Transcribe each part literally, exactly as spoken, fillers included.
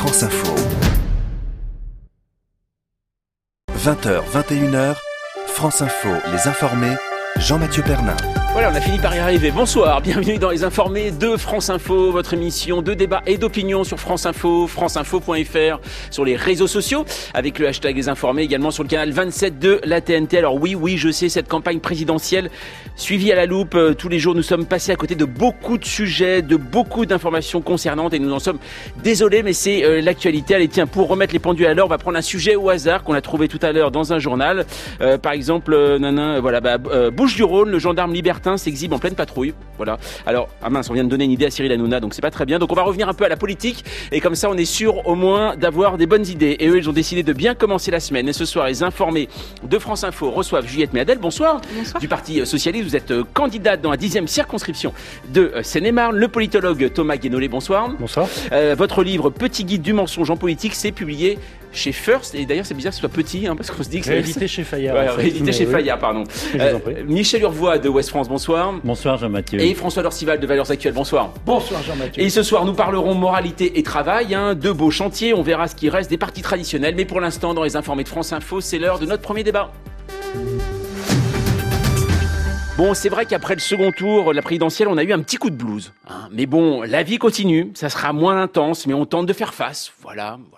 France Info. vingt heures, vingt et une heures, France Info, les informés, Jean-Mathieu Pernin. Voilà, on a fini par y arriver. Bonsoir, bienvenue dans les informés de France Info, votre émission de débat et d'opinion sur France Info, franceinfo point f r, sur les réseaux sociaux, avec le hashtag les informés, également sur le canal vingt-sept de la T N T. Alors oui, oui, je sais, cette campagne présidentielle suivie à la loupe, euh, tous les jours nous sommes passés à côté de beaucoup de sujets, de beaucoup d'informations concernantes et nous en sommes désolés, mais c'est euh, l'actualité. Allez, tiens, pour remettre les pendules à l'heure, on va prendre un sujet au hasard qu'on a trouvé tout à l'heure dans un journal. Euh, par exemple, euh, nanan, voilà, bah, euh, Bouches-du-Rhône, le gendarme libertin s'exhibe en pleine patrouille. Voilà. Alors, ah mince, on vient de donner une idée à Cyril Hanouna, donc c'est pas très bien. Donc on va revenir un peu à la politique et comme ça on est sûr au moins d'avoir des bonnes idées. Et eux, ils ont décidé de bien commencer la semaine. Et ce soir, les informés de France Info reçoivent Juliette Méadel. Bonsoir. Bonsoir. Du Parti Socialiste, vous êtes candidate dans la dixième circonscription de Seine-et-Marne. Le politologue Thomas Guénolé, bonsoir. Bonsoir. Euh, votre livre Petit guide du mensonge en politique, c'est publié chez First, et d'ailleurs c'est bizarre que ce soit petit, hein, parce qu'on se dit que c'est... Réédité chez Fayard. Ouais, en fait. réédité chez oui. Fayard, pardon. Euh, Michel Urvois de Ouest France, bonsoir. Bonsoir Jean-Mathieu. Et François Dorcival de Valeurs Actuelles, bonsoir. Bonsoir Jean-Mathieu. Et ce soir, nous parlerons moralité et travail, hein, deux beaux chantiers, on verra ce qui reste des partis traditionnels, mais pour l'instant, dans les informés de France Info, c'est l'heure de notre premier débat. Bon, c'est vrai qu'après le second tour de la présidentielle, on a eu un petit coup de blues. Hein. Mais bon, la vie continue, ça sera moins intense, mais on tente de faire face. Voilà, voilà.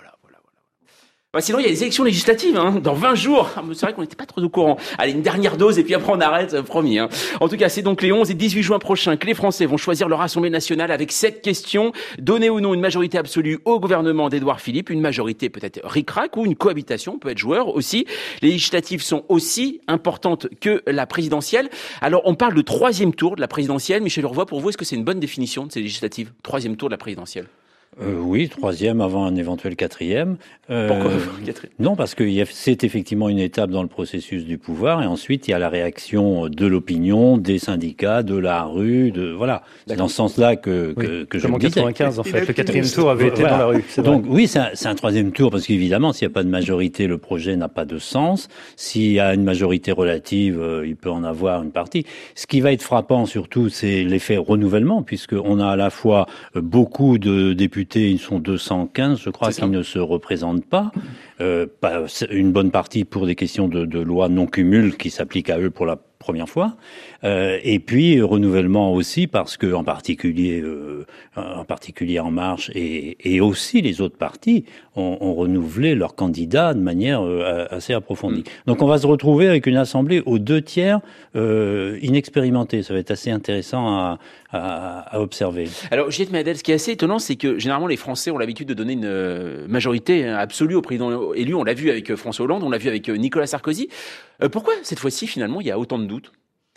Bah sinon, il y a les élections législatives, hein, dans vingt jours. C'est vrai qu'on n'était pas trop au courant. Allez, une dernière dose et puis après on arrête, promis. Hein. En tout cas, c'est donc les onze et dix-huit juin prochains que les Français vont choisir leur Assemblée nationale avec cette question. Donner ou non une majorité absolue au gouvernement d'Édouard Philippe, une majorité peut-être ric-rac ou une cohabitation, peut être joueur aussi. Les législatives sont aussi importantes que la présidentielle. Alors, on parle de troisième tour de la présidentielle. Michel Urvois, pour vous, est-ce que c'est une bonne définition de ces législatives? Troisième tour de la présidentielle. Euh, oui, troisième avant un éventuel quatrième. Euh, Pourquoi quatrième? Non, parce que c'est effectivement une étape dans le processus du pouvoir, et ensuite il y a la réaction de l'opinion, des syndicats, de la rue, de voilà. C'est dans ce sens-là que oui, que, que je comme en me disais. quatre-vingt-quinze, en fait, le quatrième tour avait été voilà. dans la rue. Donc vrai. oui, c'est un, c'est un troisième tour parce qu'évidemment, s'il n'y a pas de majorité, le projet n'a pas de sens. S'il y a une majorité relative, euh, il peut en avoir une partie. Ce qui va être frappant surtout, c'est l'effet renouvellement, puisqu'on a à la fois beaucoup de députés. Ils sont deux cent quinze, je crois, qui ne se représentent pas. Euh, pas. Une bonne partie pour des questions de, de loi non-cumul qui s'appliquent à eux pour la première fois. Euh, et puis renouvellement aussi parce que, en particulier, euh, en particulier En Marche et, et aussi les autres partis ont, ont renouvelé leurs candidats de manière euh, assez approfondie. Mmh. Donc on va se retrouver avec une assemblée aux deux tiers euh, inexpérimentée. Ça va être assez intéressant à, à, à observer. Alors Juliette Méadel, ce qui est assez étonnant, c'est que généralement les Français ont l'habitude de donner une euh, majorité absolue au président élu. On l'a vu avec François Hollande, on l'a vu avec Nicolas Sarkozy. Euh, pourquoi cette fois-ci finalement il y a autant de doutes?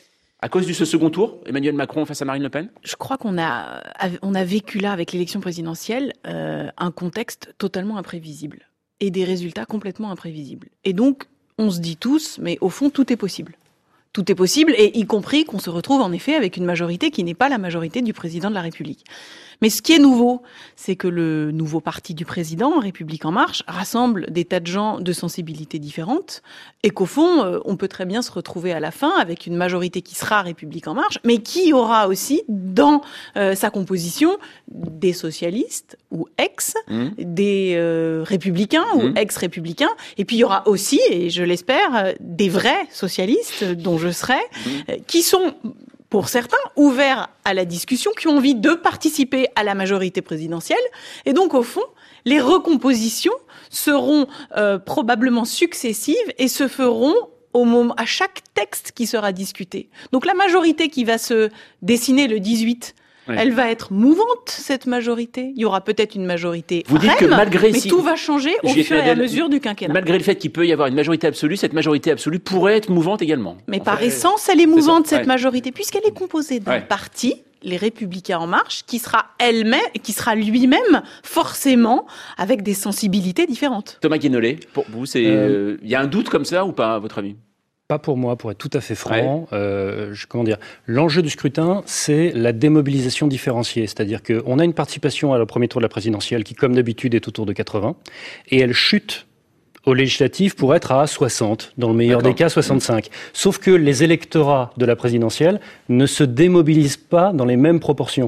À cause du ce second tour, Emmanuel Macron face à Marine Le Pen? Je crois qu'on a, on a vécu là, avec l'élection présidentielle, euh, un contexte totalement imprévisible et des résultats complètement imprévisibles. Et donc, on se dit tous, mais au fond, tout est possible. Tout est possible, et y compris qu'on se retrouve en effet avec une majorité qui n'est pas la majorité du président de la République. Mais ce qui est nouveau, c'est que le nouveau parti du président, République En Marche, rassemble des tas de gens de sensibilités différentes et qu'au fond, on peut très bien se retrouver à la fin avec une majorité qui sera République En Marche, mais qui aura aussi dans euh, sa composition des socialistes ou ex, mmh. des euh, républicains mmh. ou ex-républicains, et puis il y aura aussi, et je l'espère, des vrais socialistes dont je serai, mmh. euh, qui sont... pour certains, ouverts à la discussion, qui ont envie de participer à la majorité présidentielle. Et donc, au fond, les recompositions seront euh, probablement successives et se feront au moment, à chaque texte qui sera discuté. Donc, la majorité qui va se dessiner le dix-huit, oui. Elle va être mouvante, cette majorité. Il y aura peut-être une majorité Vous dites que malgré mais si... tout va changer au fur et à mesure du quinquennat. Malgré le fait qu'il peut y avoir une majorité absolue, cette majorité absolue pourrait être mouvante également. Mais par fait, essence, elle est mouvante, cette ouais. majorité, puisqu'elle est composée d'un ouais. parti, les Républicains En Marche, qui sera elle-même, qui sera lui-même forcément avec des sensibilités différentes. Thomas Guénolé, pour vous, c'est, il euh... y a un doute comme ça ou pas, à votre avis? Pas pour moi, pour être tout à fait franc. Ouais. Euh, je, comment dire, l'enjeu du scrutin, c'est la démobilisation différenciée. C'est-à-dire qu'on a une participation à le premier tour de la présidentielle qui, comme d'habitude, est autour de quatre-vingts, et elle chute aux législatives pour être à soixante, dans le meilleur D'accord. des cas soixante-cinq. Mmh. Sauf que les électorats de la présidentielle ne se démobilisent pas dans les mêmes proportions.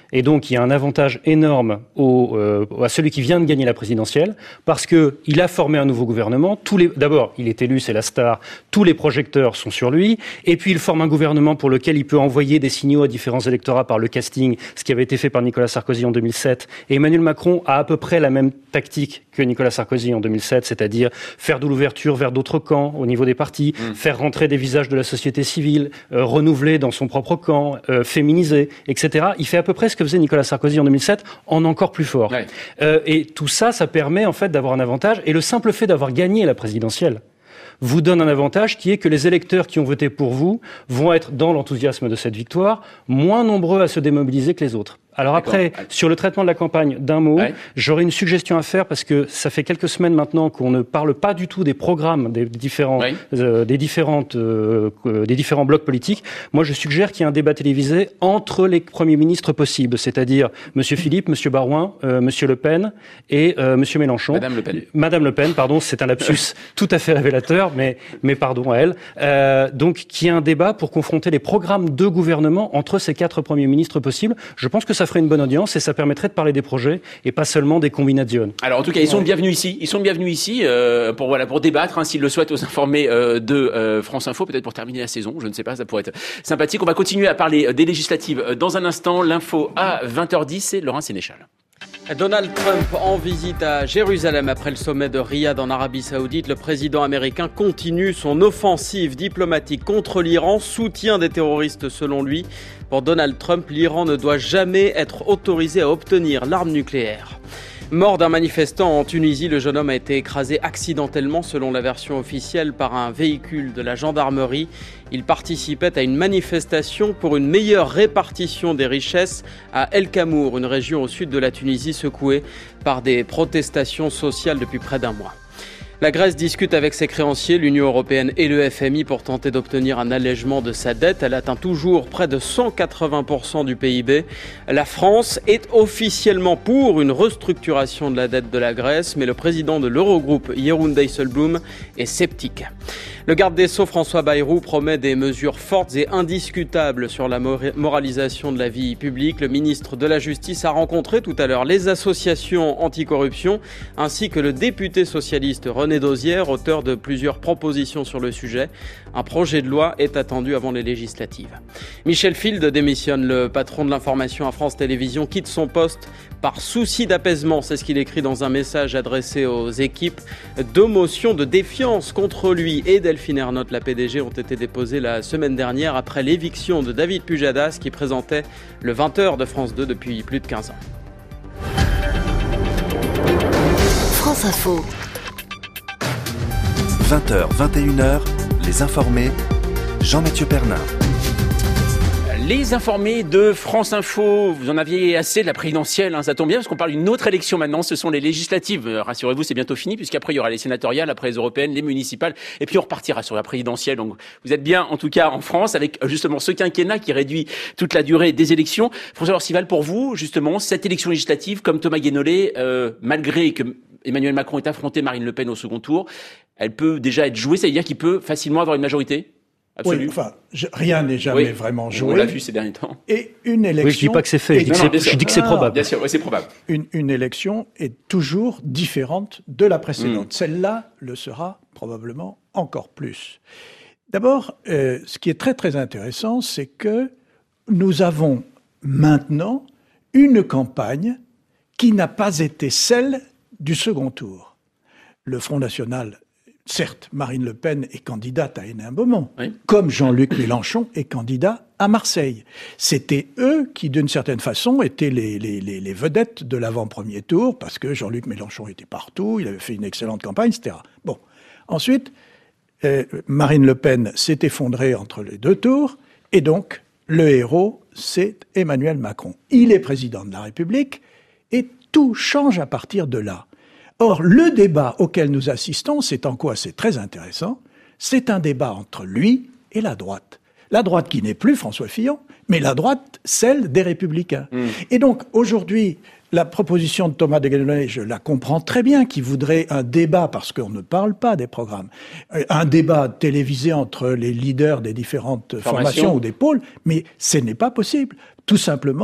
Et donc, il y a un avantage énorme au, euh, à celui qui vient de gagner la présidentielle, parce que il a formé un nouveau gouvernement. Tous les, d'abord, il est élu, c'est la star. Tous les projecteurs sont sur lui. Et puis, il forme un gouvernement pour lequel il peut envoyer des signaux à différents électorats par le casting, ce qui avait été fait par Nicolas Sarkozy en deux mille sept. Et Emmanuel Macron a à peu près la même tactique que Nicolas Sarkozy en deux mille sept, c'est-à-dire faire de l'ouverture vers d'autres camps au niveau des partis, mmh. faire rentrer des visages de la société civile, euh, renouveler dans son propre camp, euh, féminiser, et cetera. Il fait à peu près ce que faisait Nicolas Sarkozy en deux mille sept, en encore plus fort. Ouais. Euh, et tout ça, ça permet en fait d'avoir un avantage. Et le simple fait d'avoir gagné la présidentielle vous donne un avantage qui est que les électeurs qui ont voté pour vous vont être, dans l'enthousiasme de cette victoire, moins nombreux à se démobiliser que les autres. Alors après, D'accord. sur le traitement de la campagne, d'un mot, ouais. j'aurais une suggestion à faire parce que ça fait quelques semaines maintenant qu'on ne parle pas du tout des programmes des différents, ouais. euh, des différentes, euh, des différents blocs politiques. Moi, je suggère qu'il y ait un débat télévisé entre les premiers ministres possibles, c'est-à-dire Monsieur Philippe, Monsieur Barouin, euh, Monsieur Le Pen et euh, Monsieur Mélenchon. Madame Le Pen. Madame Le Pen, pardon, c'est un lapsus tout à fait révélateur, mais mais pardon à elle. Euh, donc, qu'il y ait un débat pour confronter les programmes de gouvernement entre ces quatre premiers ministres possibles. Je pense que ça ferait une bonne audience et ça permettrait de parler des projets et pas seulement des combinations. Alors en tout cas, ils sont ouais. bienvenus ici. Ils sont bienvenus ici euh, pour voilà pour débattre, hein, s'ils le souhaitent, aux informés euh, de euh, France Info, peut-être pour terminer la saison. Je ne sais pas, ça pourrait être sympathique. On va continuer à parler des législatives dans un instant. L'info à vingt heures dix, c'est Laurent Sénéchal. Donald Trump en visite à Jérusalem après le sommet de Riyad en Arabie Saoudite. Le président américain continue son offensive diplomatique contre l'Iran, soutien des terroristes selon lui. Pour Donald Trump, l'Iran ne doit jamais être autorisé à obtenir l'arme nucléaire. Mort d'un manifestant en Tunisie, le jeune homme a été écrasé accidentellement, selon la version officielle, par un véhicule de la gendarmerie. Il participait à une manifestation pour une meilleure répartition des richesses à El Kamour, une région au sud de la Tunisie secouée par des protestations sociales depuis près d'un mois. La Grèce discute avec ses créanciers, l'Union européenne et le F M I pour tenter d'obtenir un allègement de sa dette. Elle atteint toujours près de cent quatre-vingts pour cent du P I B. La France est officiellement pour une restructuration de la dette de la Grèce, mais le président de l'Eurogroupe, Jeroen Dijsselbloem, est sceptique. Le garde des Sceaux, François Bayrou, promet des mesures fortes et indiscutables sur la moralisation de la vie publique. Le ministre de la Justice a rencontré tout à l'heure les associations anticorruption ainsi que le député socialiste René Dosière, auteur de plusieurs propositions sur le sujet. Un projet de loi est attendu avant les législatives. Michel Field démissionne. Le patron de l'information à France Télévisions quitte son poste par souci d'apaisement. C'est ce qu'il écrit dans un message adressé aux équipes. Deux motions de défiance contre lui et Delphine Ernotte, la P D G, ont été déposées la semaine dernière après l'éviction de David Pujadas qui présentait le vingt heures de France deux depuis plus de quinze ans. France Info. vingt heures, vingt et une heures, les informés, Jean-Mathieu Pernin. Les informés de France Info, vous en aviez assez de la présidentielle, hein, ça tombe bien parce qu'on parle d'une autre élection maintenant, ce sont les législatives. Euh, rassurez-vous, c'est bientôt fini puisqu'après il y aura les sénatoriales, après les européennes, les municipales et puis on repartira sur la présidentielle. Donc vous êtes bien en tout cas en France avec justement ce quinquennat qui réduit toute la durée des élections. François Orcival, pour vous justement, cette élection législative, comme Thomas Guénolé, euh, malgré que Emmanuel Macron ait affronté Marine Le Pen au second tour, elle peut déjà être jouée, ça veut dire qu'il peut facilement avoir une majorité ? Absolue. Oui, enfin, je, rien n'est jamais oui, vraiment joué. On l'a vu ces derniers temps. Et une élection. Oui, je dis pas que c'est fait. Je dis que, non, c'est, je dis que c'est probable. Bien sûr, oui, c'est probable. Une, une élection est toujours différente de la précédente. Mmh. Celle-là le sera probablement encore plus. D'abord, euh, ce qui est très très intéressant, c'est que nous avons maintenant une campagne qui n'a pas été celle du second tour. Le Front National. Certes, Marine Le Pen est candidate à Hénin-Beaumont, oui. comme Jean-Luc Mélenchon est candidat à Marseille. C'était eux qui, d'une certaine façon, étaient les, les, les, les vedettes de l'avant-premier tour, parce que Jean-Luc Mélenchon était partout, il avait fait une excellente campagne, et cetera. Bon. Ensuite, euh, Marine Le Pen s'est effondrée entre les deux tours, et donc, le héros, c'est Emmanuel Macron. Il est président de la République, et tout change à partir de là. Or, le débat auquel nous assistons, c'est en quoi c'est très intéressant, c'est un débat entre lui et la droite. La droite qui n'est plus François Fillon, mais la droite, celle des Républicains. Mmh. Et donc, aujourd'hui, la proposition de Thomas de Guénolé, je la comprends très bien, qui voudrait un débat, parce qu'on ne parle pas des programmes, un débat télévisé entre les leaders des différentes Formation. formations ou des pôles, mais ce n'est pas possible. Tout simplement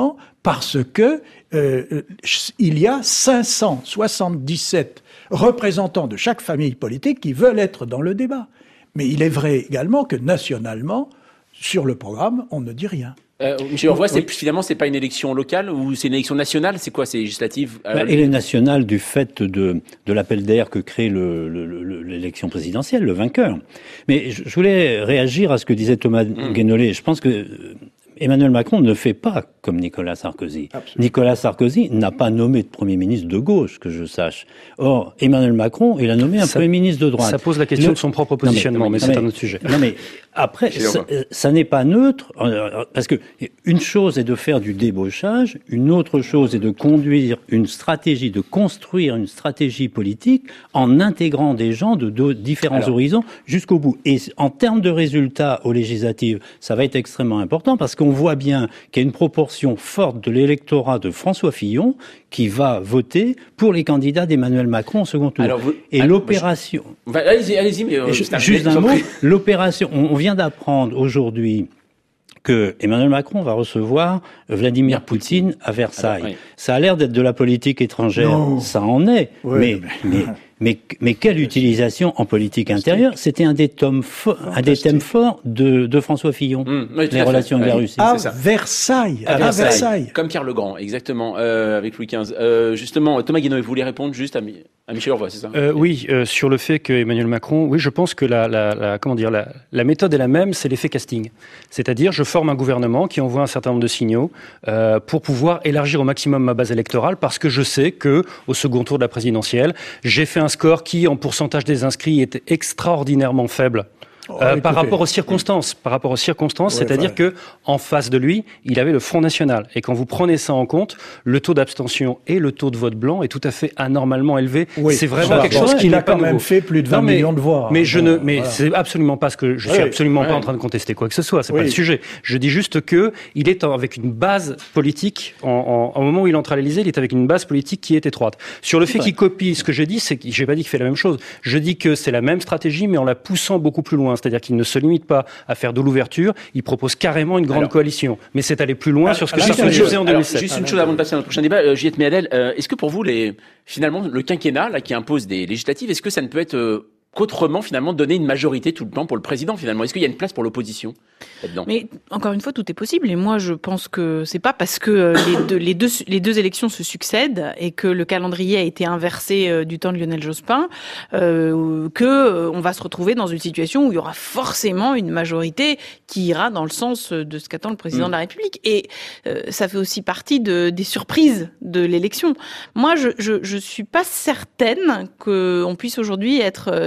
parce que euh, il y a cinq cent soixante-dix-sept représentants de chaque famille politique qui veulent être dans le débat. Mais il est vrai également que nationalement, sur le programme, on ne dit rien. Euh, Monsieur Urvoas, oui. finalement, c'est pas une élection locale ou c'est une élection nationale? C'est quoi? C'est législative? euh, bah, Elle est nationale du fait de, de l'appel d'air que crée le, le, le, l'élection présidentielle, le vainqueur. Mais je, je voulais réagir à ce que disait Thomas mmh. Guénolé. Je pense que Emmanuel Macron ne fait pas comme Nicolas Sarkozy. Absolument. Nicolas Sarkozy n'a pas nommé de Premier ministre de gauche, que je sache. Or, Emmanuel Macron, il a nommé un ça, Premier ministre de droite. Ça pose la question Le... de son propre positionnement, non, mais, mais, mais c'est mais, un autre sujet. Non mais après, ça, ça n'est pas neutre, parce que une chose est de faire du débauchage, une autre chose est de conduire une stratégie, de construire une stratégie politique en intégrant des gens de deux différents Alors, horizons jusqu'au bout. Et en termes de résultats aux législatives, ça va être extrêmement important parce qu'on voit bien qu'il y a une proportion forte de l'électorat de François Fillon qui va voter pour les candidats d'Emmanuel Macron au second tour. Alors vous, Et alors, l'opération... Je... Allez-y, allez-y, mais... Euh, juste, juste un mot, l'opération... On vient d'apprendre aujourd'hui que Emmanuel Macron va recevoir Vladimir Poutine à Versailles. Alors, oui. Ça a l'air d'être de la politique étrangère, non. Ça en est, oui, mais... mais... mais Mais, mais quelle utilisation en politique intérieure? C'était un des, tomes fo- un des thèmes forts de, de François Fillon, mmh, oui, les relations avec la Russie. À Versailles, à, à Versailles. Versailles. Comme Pierre le Grand, exactement, euh, avec Louis quinze. Euh, justement, Thomas Guénolé, vous voulez répondre juste à, mi- à Michel Urvoas, c'est ça? euh, Oui, euh, sur le fait que Emmanuel Macron, oui, je pense que la, la, la, comment dire, la, la méthode est la même, c'est l'effet casting. C'est-à-dire, je forme un gouvernement qui envoie un certain nombre de signaux euh, pour pouvoir élargir au maximum ma base électorale, parce que je sais que au second tour de la présidentielle, j'ai fait un score qui, en pourcentage des inscrits, était extraordinairement faible. Oh, euh, par rapport aux circonstances, par rapport aux circonstances, ouais, c'est-à-dire enfin, que en face de lui, il avait le Front National. Et quand vous prenez ça en compte, le taux d'abstention et le taux de vote blanc est tout à fait anormalement élevé. Oui, c'est vraiment quelque chose qui il n'est a pas quand même nouveau. fait plus de vingt non, mais, millions de voix. Mais je bon, ne, mais voilà. c'est absolument pas ce que je suis oui, absolument oui. pas en train de contester quoi que ce soit. C'est oui. pas le sujet. Je dis juste que il est avec une base politique. En, en, au moment où il entre à l'Élysée, il est avec une base politique qui est étroite. Sur le fait qu'il copie ce que j'ai dit, c'est que j'ai pas dit qu'il fait la même chose. Je dis que c'est la même stratégie, mais en la poussant beaucoup plus loin. C'est-à-dire qu'il ne se limite pas à faire de l'ouverture, il propose carrément une grande alors, coalition. Mais c'est aller plus loin alors, sur ce que Sarkozy faisait en deux mille sept. Juste une chose avant de passer à notre prochain débat, euh, Juliette Méadel, euh, est-ce que pour vous, les, finalement, le quinquennat là, qui impose des législatives, est-ce que ça ne peut être euh, qu'autrement, finalement, donner une majorité tout le temps pour le président, finalement? Est-ce qu'il y a une place pour l'opposition là-dedans? Mais encore une fois, tout est possible. Et moi, je pense que c'est pas parce que les deux, les deux, les deux élections se succèdent et que le calendrier a été inversé euh, du temps de Lionel Jospin euh, que euh, on va se retrouver dans une situation où il y aura forcément une majorité qui ira dans le sens de ce qu'attend le président mmh. de la République. Et euh, ça fait aussi partie de, des surprises de l'élection. Moi, je, je, je suis pas certaine qu'on puisse aujourd'hui être euh,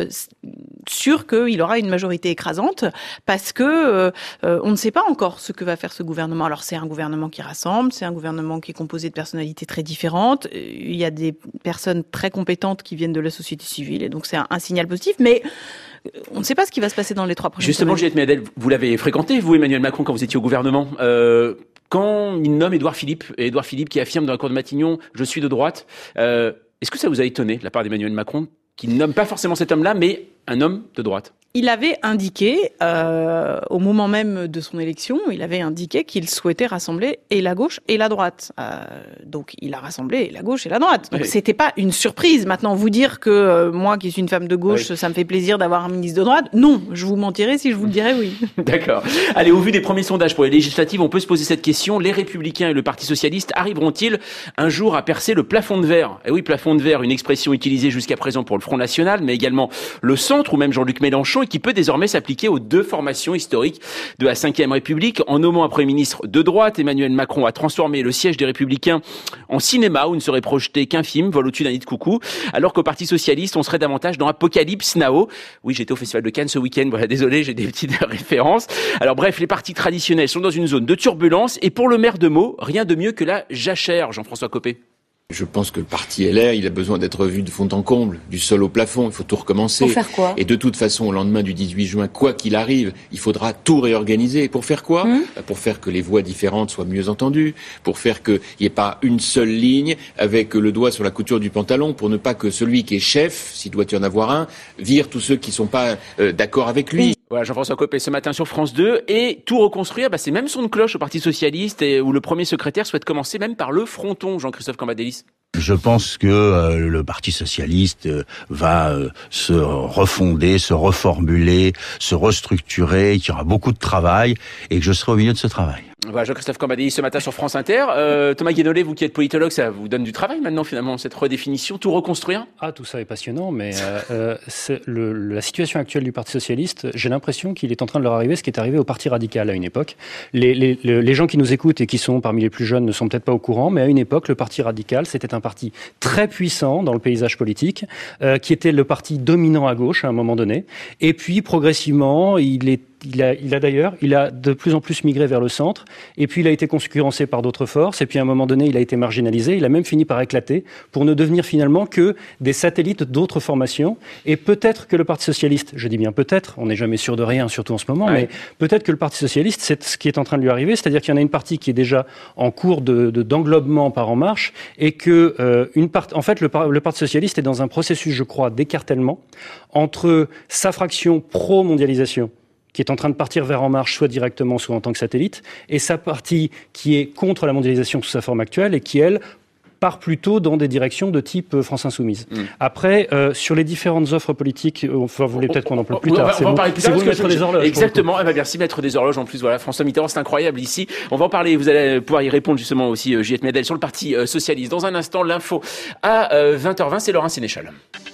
sûr qu'il aura une majorité écrasante parce que euh, euh, on ne sait pas encore ce que va faire ce gouvernement. Alors c'est un gouvernement qui rassemble, c'est un gouvernement qui est composé de personnalités très différentes. Il y a des personnes très compétentes qui viennent de la société civile et donc c'est un, un signal positif. Mais on ne sait pas ce qui va se passer dans les trois prochaines Justement, semaines. Juliette Méadel, vous l'avez fréquenté, vous, Emmanuel Macron, quand vous étiez au gouvernement. Euh, quand il nomme Édouard Philippe, et Édouard Philippe qui affirme dans la cour de Matignon « Je suis de droite euh, », est-ce que ça vous a étonné de la part d'Emmanuel Macron qui nomme pas forcément cet homme-là, mais un homme de droite? Il avait indiqué, euh, au moment même de son élection, il avait indiqué qu'il souhaitait rassembler et la gauche et la droite. Euh, donc il a rassemblé la gauche et la droite. Donc oui. C'était pas une surprise. Maintenant, vous dire que euh, moi, qui suis une femme de gauche, oui. ça me fait plaisir d'avoir un ministre de droite, non, je vous mentirais si je vous le dirais oui. D'accord. Allez, au vu des premiers sondages pour les législatives, on peut se poser cette question. Les Républicains et le Parti Socialiste arriveront-ils un jour à percer le plafond de verre? Et oui, plafond de verre, une expression utilisée jusqu'à présent pour le Front National, mais également le Centre ou même Jean-Luc Mélenchon, qui peut désormais s'appliquer aux deux formations historiques de la cinquième République. En nommant un Premier ministre de droite, Emmanuel Macron a transformé le siège des Républicains en cinéma où ne serait projeté qu'un film, Vol au-dessus d'un nid de coucou, alors qu'au Parti Socialiste, on serait davantage dans Apocalypse Now. Oui, j'étais au Festival de Cannes ce week-end, voilà, désolé, j'ai des petites références. Alors bref, les partis traditionnels sont dans une zone de turbulence et pour le maire de Meaux, rien de mieux que la jachère, Jean-François Copé. Je pense que le parti L R, il a besoin d'être revu de fond en comble, du sol au plafond, il faut tout recommencer. Pour faire quoi? Et de toute façon, au lendemain du dix-huit juin, quoi qu'il arrive, il faudra tout réorganiser. Pour faire quoi? mmh. Pour faire que les voix différentes soient mieux entendues, pour faire qu'il n'y ait pas une seule ligne avec le doigt sur la couture du pantalon, pour ne pas que celui qui est chef, s'il doit y en avoir un, vire tous ceux qui ne sont pas euh, d'accord avec lui. Voilà, Jean-François Copé ce matin sur France deux. Et tout reconstruire, bah, c'est même son de cloche au Parti Socialiste, et où le premier secrétaire souhaite commencer même par le fronton, Jean-Christophe Cambadélis. Je pense que euh, le Parti socialiste euh, va euh, se refonder, se reformuler, se restructurer, qu'il y aura beaucoup de travail et que je serai au milieu de ce travail. Voilà, Jean-Christophe Cambadélis ce matin sur France Inter. Euh, Thomas Guénolé, vous qui êtes politologue, ça vous donne du travail maintenant finalement, cette redéfinition, tout reconstruire? Ah, tout ça est passionnant, mais euh, euh, c'est le, la situation actuelle du Parti socialiste, j'ai l'impression qu'il est en train de leur arriver ce qui est arrivé au Parti radical à une époque. Les, les, les gens qui nous écoutent et qui sont parmi les plus jeunes ne sont peut-être pas au courant, mais à une époque, le Parti radical, c'était un parti très puissant dans le paysage politique, euh, qui était le parti dominant à gauche à un moment donné. Et puis, progressivement, il est Il a, il a d'ailleurs, il a de plus en plus migré vers le centre, et puis il a été concurrencé par d'autres forces, et puis à un moment donné, il a été marginalisé, il a même fini par éclater, pour ne devenir finalement que des satellites d'autres formations, et peut-être que le Parti Socialiste, je dis bien peut-être, on n'est jamais sûr de rien, surtout en ce moment, ouais. mais peut-être que le Parti Socialiste, c'est ce qui est en train de lui arriver, c'est-à-dire qu'il y en a une partie qui est déjà en cours de, de, d'englobement par En Marche, et que euh, une part, en fait, le, le Parti Socialiste est dans un processus, je crois, d'écartèlement entre sa fraction pro-mondialisation, qui est en train de partir vers En Marche, soit directement, soit en tant que satellite, et sa partie qui est contre la mondialisation sous sa forme actuelle et qui, elle, part plutôt dans des directions de type France Insoumise. Mmh. Après, euh, sur les différentes offres politiques, enfin, vous voulez peut-être qu'on en parle plus on tard. Va, on va en parler plus tard. C'est vous, maître des horloges. Exactement. Eh ben, merci, maître des horloges. En plus, voilà, François Mitterrand, c'est incroyable ici. On va en parler. Vous allez pouvoir y répondre justement aussi, euh, Juliette Méadel, sur le Parti euh, Socialiste. Dans un instant, l'info à euh, vingt heures vingt, c'est Laurent Sénéchal.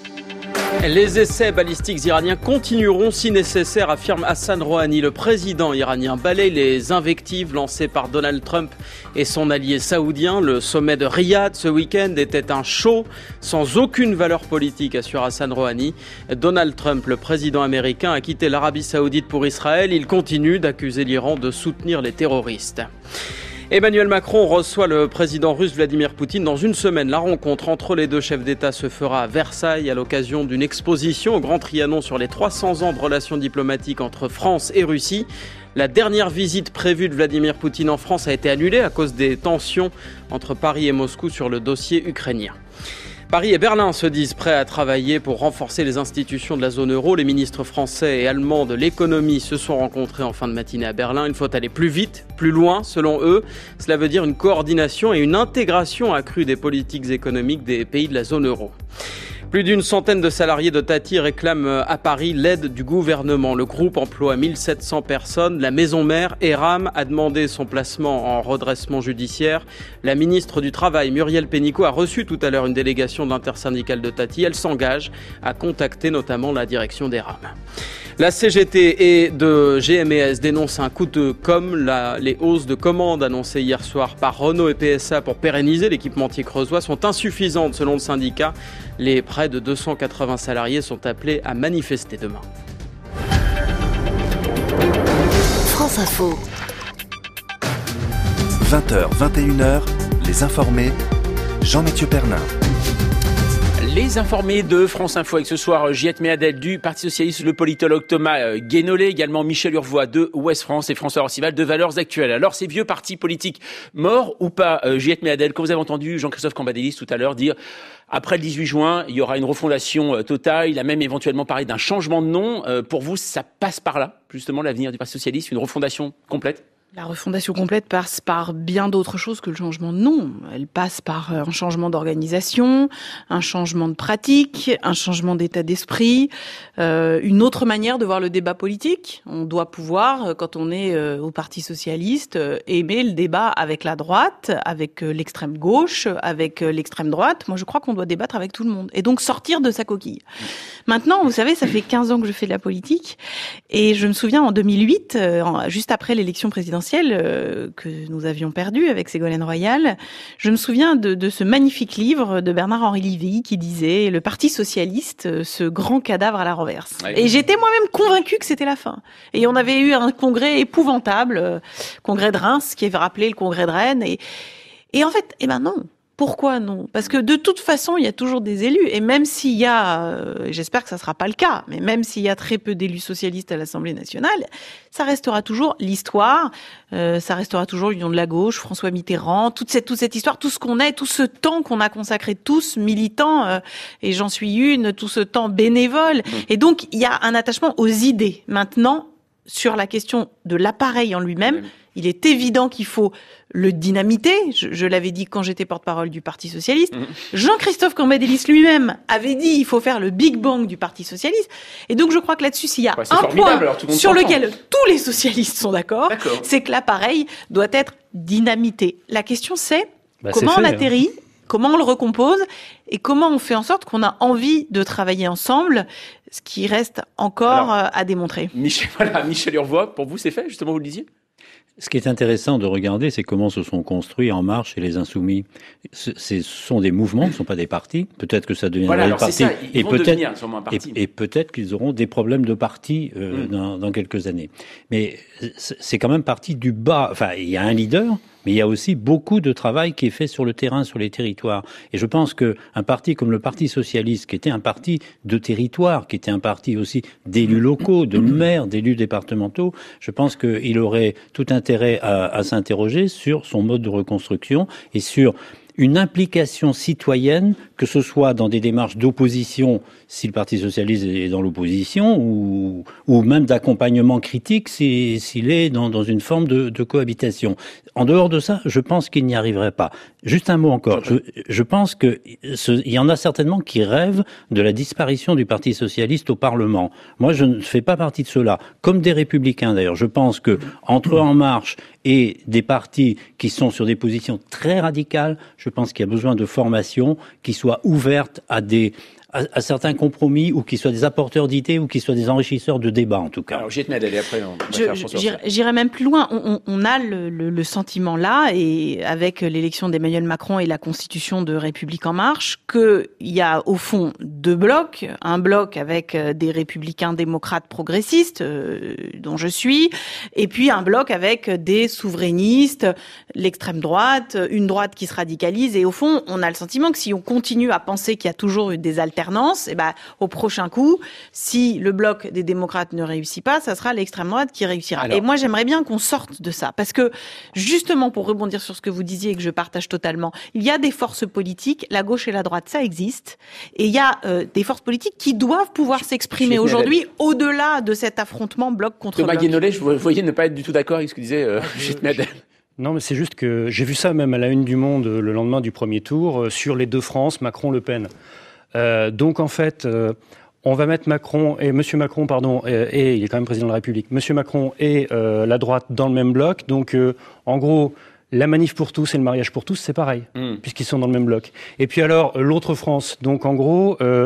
Les essais balistiques iraniens continueront si nécessaire, affirme Hassan Rouhani. Le président iranien balaye les invectives lancées par Donald Trump et son allié saoudien. Le sommet de Riyad ce week-end était un show sans aucune valeur politique, assure Hassan Rouhani. Donald Trump, le président américain, a quitté l'Arabie saoudite pour Israël. Il continue d'accuser l'Iran de soutenir les terroristes. Emmanuel Macron reçoit le président russe Vladimir Poutine dans une semaine. La rencontre entre les deux chefs d'État se fera à Versailles à l'occasion d'une exposition au Grand Trianon sur les trois cents ans de relations diplomatiques entre France et Russie. La dernière visite prévue de Vladimir Poutine en France a été annulée à cause des tensions entre Paris et Moscou sur le dossier ukrainien. Paris et Berlin se disent prêts à travailler pour renforcer les institutions de la zone euro. Les ministres français et allemands de l'économie se sont rencontrés en fin de matinée à Berlin. Il faut aller plus vite, plus loin, selon eux. Cela veut dire une coordination et une intégration accrue des politiques économiques des pays de la zone euro. Plus d'une centaine de salariés de Tati réclament à Paris l'aide du gouvernement. Le groupe emploie mille sept cents personnes. La maison mère, Eram, a demandé son placement en redressement judiciaire. La ministre du Travail, Muriel Pénicaud, a reçu tout à l'heure une délégation de l'intersyndicale de Tati. Elle s'engage à contacter notamment la direction d'Eram. La C G T et de G M E S dénoncent un coup de com'. La, les hausses de commandes annoncées hier soir par Renault et P S A pour pérenniser l'équipementier creusois sont insuffisantes selon le syndicat. Les près de deux cent quatre-vingts salariés sont appelés à manifester demain. France Info. vingt heures, vingt et une heures, les informés, Jean-Mathieu Pernin. Les informés de France Info avec ce soir Juliette Méadel du Parti Socialiste, le politologue Thomas Guénolé, également Michel Urvois de Ouest France et François Orcival de Valeurs Actuelles. Alors ces vieux partis politiques morts ou pas, Juliette Méadel, quand vous avez entendu Jean-Christophe Cambadélis tout à l'heure dire après le dix-huit juin, il y aura une refondation totale, il a même éventuellement parlé d'un changement de nom. Pour vous, ça passe par là, justement, l'avenir du Parti Socialiste, une refondation complète ? La refondation complète passe par bien d'autres choses que le changement de nom. Elle passe par un changement d'organisation, un changement de pratique, un changement d'état d'esprit, euh, une autre manière de voir le débat politique. On doit pouvoir, quand on est euh, au Parti socialiste, euh, aimer le débat avec la droite, avec euh, l'extrême gauche, avec euh, l'extrême droite. Moi, je crois qu'on doit débattre avec tout le monde. Et donc sortir de sa coquille. Maintenant, vous savez, ça fait quinze ans que je fais de la politique. Et je me souviens, en deux mille huit, euh, en, juste après l'élection présidentielle, que nous avions perdu avec Ségolène Royal, je me souviens de, de ce magnifique livre de Bernard-Henri Lévy qui disait « Le Parti socialiste, ce grand cadavre à la renverse ouais. ». Et j'étais moi-même convaincue que c'était la fin. Et on avait eu un congrès épouvantable, congrès de Reims, qui avait rappelé le congrès de Rennes. Et, et en fait, eh ben non. Pourquoi non? Parce que de toute façon, il y a toujours des élus. Et même s'il y a, euh, j'espère que ça sera pas le cas, mais même s'il y a très peu d'élus socialistes à l'Assemblée nationale, ça restera toujours l'histoire, euh, ça restera toujours l'Union de la gauche, François Mitterrand, toute cette, toute cette histoire, tout ce qu'on est, tout ce temps qu'on a consacré tous, militants, euh, et j'en suis une, tout ce temps bénévole. Mmh. Et donc, il y a un attachement aux idées. Maintenant, sur la question de l'appareil en lui-même, mmh. il est évident qu'il faut le dynamiter. Je, je l'avais dit quand j'étais porte-parole du Parti socialiste. Mmh. Jean-Christophe Cambadélis lui-même avait dit il faut faire le Big Bang du Parti socialiste. Et donc je crois que là-dessus, s'il y a ouais, un point alors, sur lequel tous les socialistes sont d'accord, d'accord. c'est que l'appareil doit être dynamité. La question c'est bah, comment c'est fait, on atterrit, hein. comment on le recompose et comment on fait en sorte qu'on a envie de travailler ensemble, ce qui reste encore alors, à démontrer. Michel, voilà, Michel Urvoas, pour vous c'est fait, justement vous le disiez? Ce qui est intéressant de regarder, c'est comment se sont construits En Marche et les Insoumis. Ce, ce sont des mouvements, ce ne sont pas des partis. Peut-être que ça deviendra voilà, des partis. Et peut-être, et, et peut-être qu'ils auront des problèmes de parti euh, mmh. dans, dans quelques années. Mais c'est quand même parti du bas. Enfin, il y a un leader, mais il y a aussi beaucoup de travail qui est fait sur le terrain, sur les territoires. Et je pense qu'un parti comme le Parti socialiste, qui était un parti de territoire, qui était un parti aussi d'élus locaux, de maires, d'élus départementaux, je pense qu'il aurait tout intérêt à, à s'interroger sur son mode de reconstruction et sur une implication citoyenne, que ce soit dans des démarches d'opposition, si le Parti socialiste est dans l'opposition, ou, ou même d'accompagnement critique s'il si, est dans, dans une forme de, de cohabitation. En dehors de ça, je pense qu'il n'y arriverait pas. Juste un mot encore. Je, je pense que ce, il y en a certainement qui rêvent de la disparition du Parti socialiste au Parlement. Moi, je ne fais pas partie de ceux-là. Comme des Républicains, d'ailleurs. Je pense que entre En Marche et des partis qui sont sur des positions très radicales, je pense qu'il y a besoin de formation qui soit ouverte à des à, à certains compromis ou qui soient des apporteurs d'idées ou qui soient des enrichisseurs de débats en tout cas. Alors Juliette Medel, et après on va faire j'irai, j'irai même plus loin. On, on, on a le, le, le sentiment là, et avec l'élection d'Emmanuel Macron et la constitution de République En Marche, qu'il y a au fond deux blocs. Un bloc avec des républicains démocrates progressistes, euh, dont je suis, et puis un bloc avec des souverainistes, l'extrême droite, une droite qui se radicalise. Et au fond, on a le sentiment que si on continue à penser qu'il y a toujours eu des alternances, et ben, au prochain coup, si le bloc des démocrates ne réussit pas, ça sera l'extrême droite qui réussira. Alors, et moi, j'aimerais bien qu'on sorte de ça. Parce que, justement, pour rebondir sur ce que vous disiez et que je partage totalement, il y a des forces politiques, la gauche et la droite, ça existe. Et il y a euh, des forces politiques qui doivent pouvoir je, s'exprimer aujourd'hui au-delà de cet affrontement bloc contre Thomas bloc. Thomas Guénollet, je vous voyais ne pas être du tout d'accord avec ce que disait euh, Juliette Medel. Non, mais c'est juste que j'ai vu ça même à la une du Monde le lendemain du premier tour, euh, sur les deux France, Macron-Le Pen. Euh, donc en fait, euh, on va mettre Macron et Monsieur Macron, pardon, et, et il est quand même président de la République. Monsieur Macron et euh, la droite dans le même bloc. Donc euh, en gros, la manif pour tous et le mariage pour tous, c'est pareil, mmh. puisqu'ils sont dans le même bloc. Et puis alors l'autre France. Donc en gros, euh,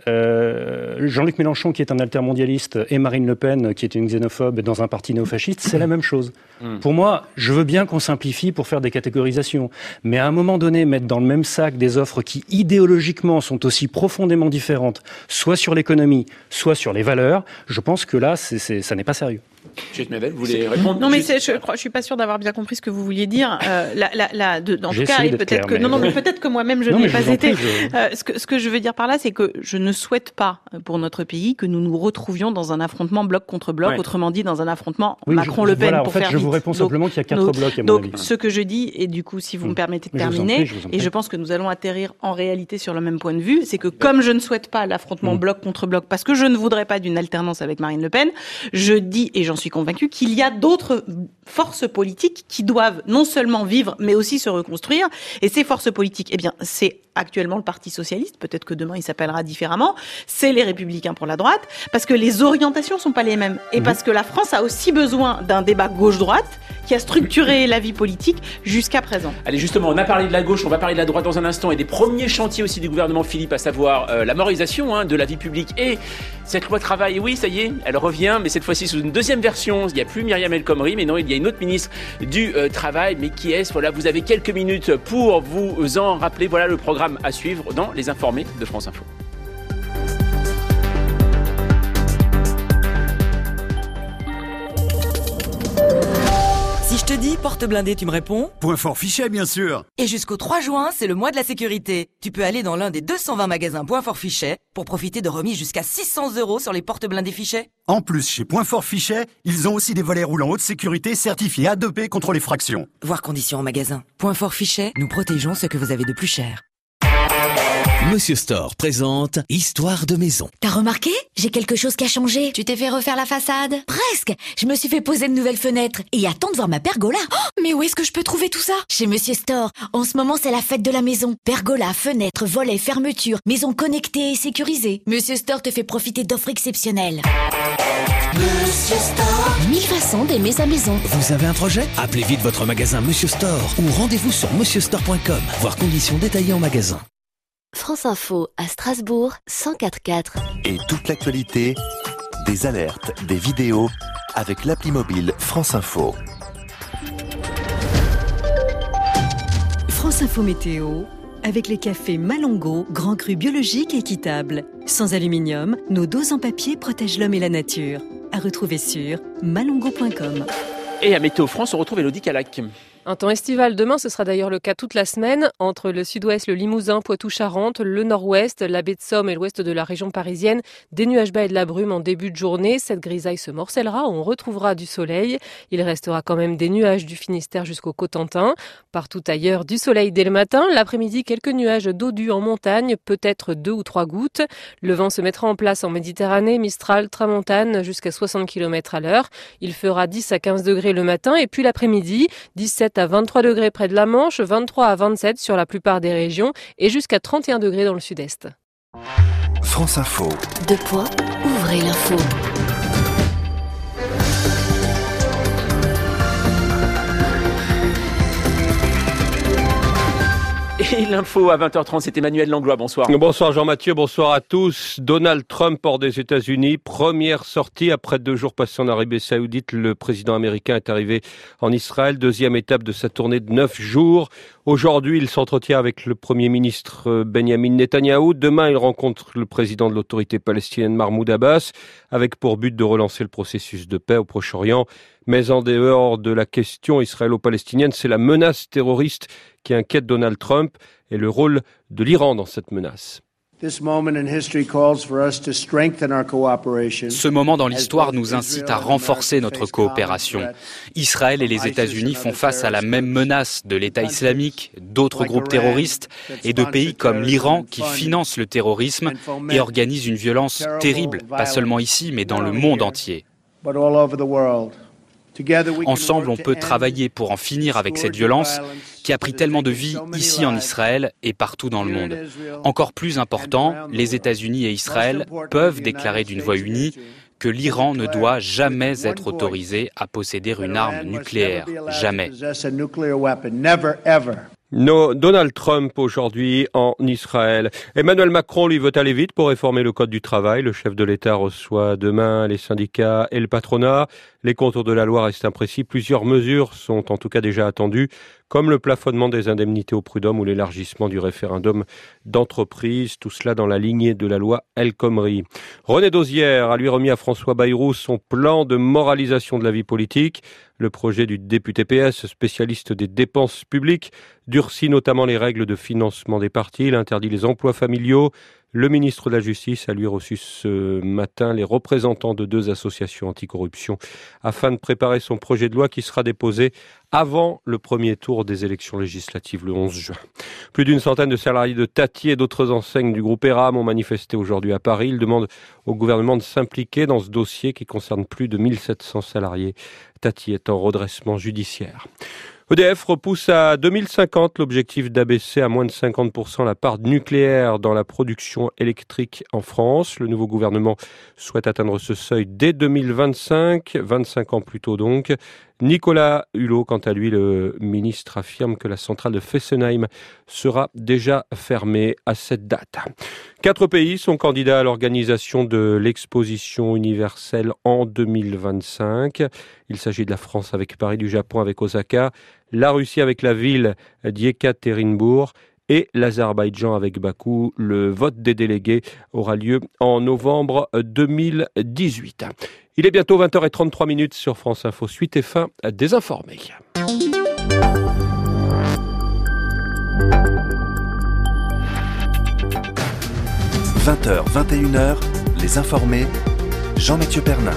euh, Jean-Luc Mélenchon qui est un altermondialiste et Marine Le Pen qui est une xénophobe dans un parti néofasciste, c'est la même chose. Mmh. Pour moi, je veux bien qu'on simplifie pour faire des catégorisations, mais à un moment donné, mettre dans le même sac des offres qui idéologiquement sont aussi profondément différentes, soit sur l'économie, soit sur les valeurs, je pense que là, c'est, c'est, ça n'est pas sérieux. Juliette Medel, vous voulez répondre? Non, mais c'est, je crois, je suis pas sûre d'avoir bien compris ce que vous vouliez dire. Euh, la, la, la, de, en J'ai tout cas, et peut-être clair, que mais... non, non, mais peut-être que moi-même je non, n'ai pas je été. Prie, je... euh, ce que ce que je veux dire par là, c'est que je ne souhaite pas pour notre pays que nous nous retrouvions dans un affrontement bloc contre bloc, ouais. autrement dit dans un affrontement oui, Macron-Le Pen. Voilà, pour en fait, faire je vite. vous réponds donc, simplement qu'il y a quatre donc, blocs. À mon donc, avis. ce que je dis, et du coup, si vous mmh. me permettez de je terminer, prie, je et je pense que nous allons atterrir en réalité sur le même point de vue, c'est que comme je ne souhaite pas l'affrontement mmh. bloc contre bloc, parce que je ne voudrais pas d'une alternance avec Marine Le Pen, je dis et j'en suis convaincue qu'il y a d'autres forces politiques qui doivent non seulement vivre, mais aussi se reconstruire. Et ces forces politiques, eh bien, c'est actuellement le Parti socialiste, peut-être que demain il s'appellera différemment, c'est les Républicains pour la droite, parce que les orientations sont pas les mêmes. Et mmh. parce que la France a aussi besoin d'un débat gauche-droite qui a structuré la vie politique jusqu'à présent. Allez, justement, on a parlé de la gauche, on va parler de la droite dans un instant, et des premiers chantiers aussi du gouvernement Philippe, à savoir euh, la morisation hein, de la vie publique et cette loi travail. Oui, ça y est, elle revient, mais cette fois-ci sous une deuxième version. Il n'y a plus Myriam El Khomri, mais non, il y a une autre ministre du euh, Travail. Mais qui est-ce? Voilà, vous avez quelques minutes pour vous en rappeler. Voilà le programme à suivre dans Les Informés de France Info. Si je te dis porte blindée, tu me réponds? Point fort fichet, bien sûr. Et jusqu'au trois juin, c'est le mois de la sécurité. Tu peux aller dans l'un des deux cent vingt magasins Point fort fichet pour profiter de remises jusqu'à six cents euros sur les porte blindés fichet. En plus, chez Point fort fichet, ils ont aussi des volets roulants haute sécurité certifiés A deux P contre les fractions. Voir conditions en magasin. Point fort fichet, nous protégeons ce que vous avez de plus cher. Monsieur Store présente Histoire de maison. T'as remarqué? J'ai quelque chose qui a changé. Tu t'es fait refaire la façade? Presque. Je me suis fait poser de nouvelles fenêtres. Et attends de voir ma pergola. Oh, mais où est-ce que je peux trouver tout ça? Chez Monsieur Store. En ce moment, c'est la fête de la maison. Pergola, fenêtres, volets, fermetures, maison connectée et sécurisée. Monsieur Store te fait profiter d'offres exceptionnelles. Monsieur Store. Mille façons d'aimer sa maison. Vous avez un projet? Appelez vite votre magasin Monsieur Store ou rendez-vous sur monsieur store point com. Voir conditions détaillées en magasin. France Info à Strasbourg, cent quatre virgule quatre. Et toute l'actualité, des alertes, des vidéos, avec l'appli mobile France Info. France Info Météo, avec les cafés Malongo, grand cru biologique et équitable. Sans aluminium, nos doses en papier protègent l'homme et la nature. À retrouver sur malongo point com. Et à Météo France, on retrouve Élodie Calac. Un temps estival demain, ce sera d'ailleurs le cas toute la semaine, entre le sud-ouest, le Limousin, Poitou-Charentes, le nord-ouest, la baie de Somme et l'ouest de la région parisienne. Des nuages bas et de la brume en début de journée. Cette grisaille se morcellera, on retrouvera du soleil. Il restera quand même des nuages du Finistère jusqu'au Cotentin. Partout ailleurs, du soleil dès le matin. L'après-midi, quelques nuages d'eau due en montagne, peut-être deux ou trois gouttes. Le vent se mettra en place en Méditerranée, Mistral, Tramontane, jusqu'à soixante kilomètres à l'heure. Il fera dix à quinze degrés le matin et puis l'après-midi, dix-sept à vingt-trois degrés près de la Manche, vingt-trois à vingt-sept sur la plupart des régions et jusqu'à trente et un degrés dans le sud-est. France Info. Deux points, ouvrez l'info. Et l'info à vingt heures trente, c'est Emmanuel Langlois, bonsoir. Bonsoir Jean-Mathieu, bonsoir à tous. Donald Trump hors des États-Unis, première sortie après deux jours passés en Arabie Saoudite. Le président américain est arrivé en Israël, deuxième étape de sa tournée de neuf jours. Aujourd'hui, il s'entretient avec le Premier ministre Benjamin Netanyahou. Demain, il rencontre le président de l'autorité palestinienne Mahmoud Abbas, avec pour but de relancer le processus de paix au Proche-Orient. Mais en dehors de la question israélo-palestinienne, c'est la menace terroriste qui inquiète Donald Trump et le rôle de l'Iran dans cette menace. Ce moment dans l'histoire nous incite à renforcer notre coopération. Israël et les États-Unis font face à la même menace de l'État islamique, d'autres groupes terroristes et de pays comme l'Iran qui financent le terrorisme et organisent une violence terrible, pas seulement ici, mais dans le monde entier. Ensemble, on peut travailler pour en finir avec cette violence qui a pris tellement de vies ici en Israël et partout dans le monde. Encore plus important, les États-Unis et Israël peuvent déclarer d'une voix unie que l'Iran ne doit jamais être autorisé à posséder une arme nucléaire. Jamais. No, Donald Trump aujourd'hui en Israël. Emmanuel Macron, lui, veut aller vite pour réformer le code du travail. Le chef de l'État reçoit demain les syndicats et le patronat. Les contours de la loi restent imprécis. Plusieurs mesures sont en tout cas déjà attendues, comme le plafonnement des indemnités au prud'homme ou l'élargissement du référendum d'entreprise. Tout cela dans la lignée de la loi El Khomri. René Dosière a lui remis à François Bayrou son plan de moralisation de la vie politique. Le projet du député P S, spécialiste des dépenses publiques, durcit notamment les règles de financement des partis. Il interdit les emplois familiaux. Le ministre de la Justice a lui reçu ce matin les représentants de deux associations anticorruption afin de préparer son projet de loi qui sera déposé avant le premier tour des élections législatives le onze juin. Plus d'une centaine de salariés de Tati et d'autres enseignes du groupe Eram ont manifesté aujourd'hui à Paris. Ils demandent au gouvernement de s'impliquer dans ce dossier qui concerne plus de mille sept cents salariés. Tati est en redressement judiciaire. E D F repousse à deux mille cinquante l'objectif d'abaisser à moins de cinquante pour cent la part nucléaire dans la production électrique en France. Le nouveau gouvernement souhaite atteindre ce seuil dès deux mille vingt-cinq, vingt-cinq ans plus tôt donc. Nicolas Hulot, quant à lui, le ministre, affirme que la centrale de Fessenheim sera déjà fermée à cette date. Quatre pays sont candidats à l'organisation de l'exposition universelle en deux mille vingt-cinq. Il s'agit de la France avec Paris, du Japon avec Osaka, la Russie avec la ville d'Yekaterinbourg et l'Azerbaïdjan avec Bakou. Le vote des délégués aura lieu en novembre deux mille dix-huit. Il est bientôt vingt heures trente-trois minutes sur France Info. Suite et fin des informés. vingt heures, vingt et une heures, les informés, Jean-Mathieu Pernin.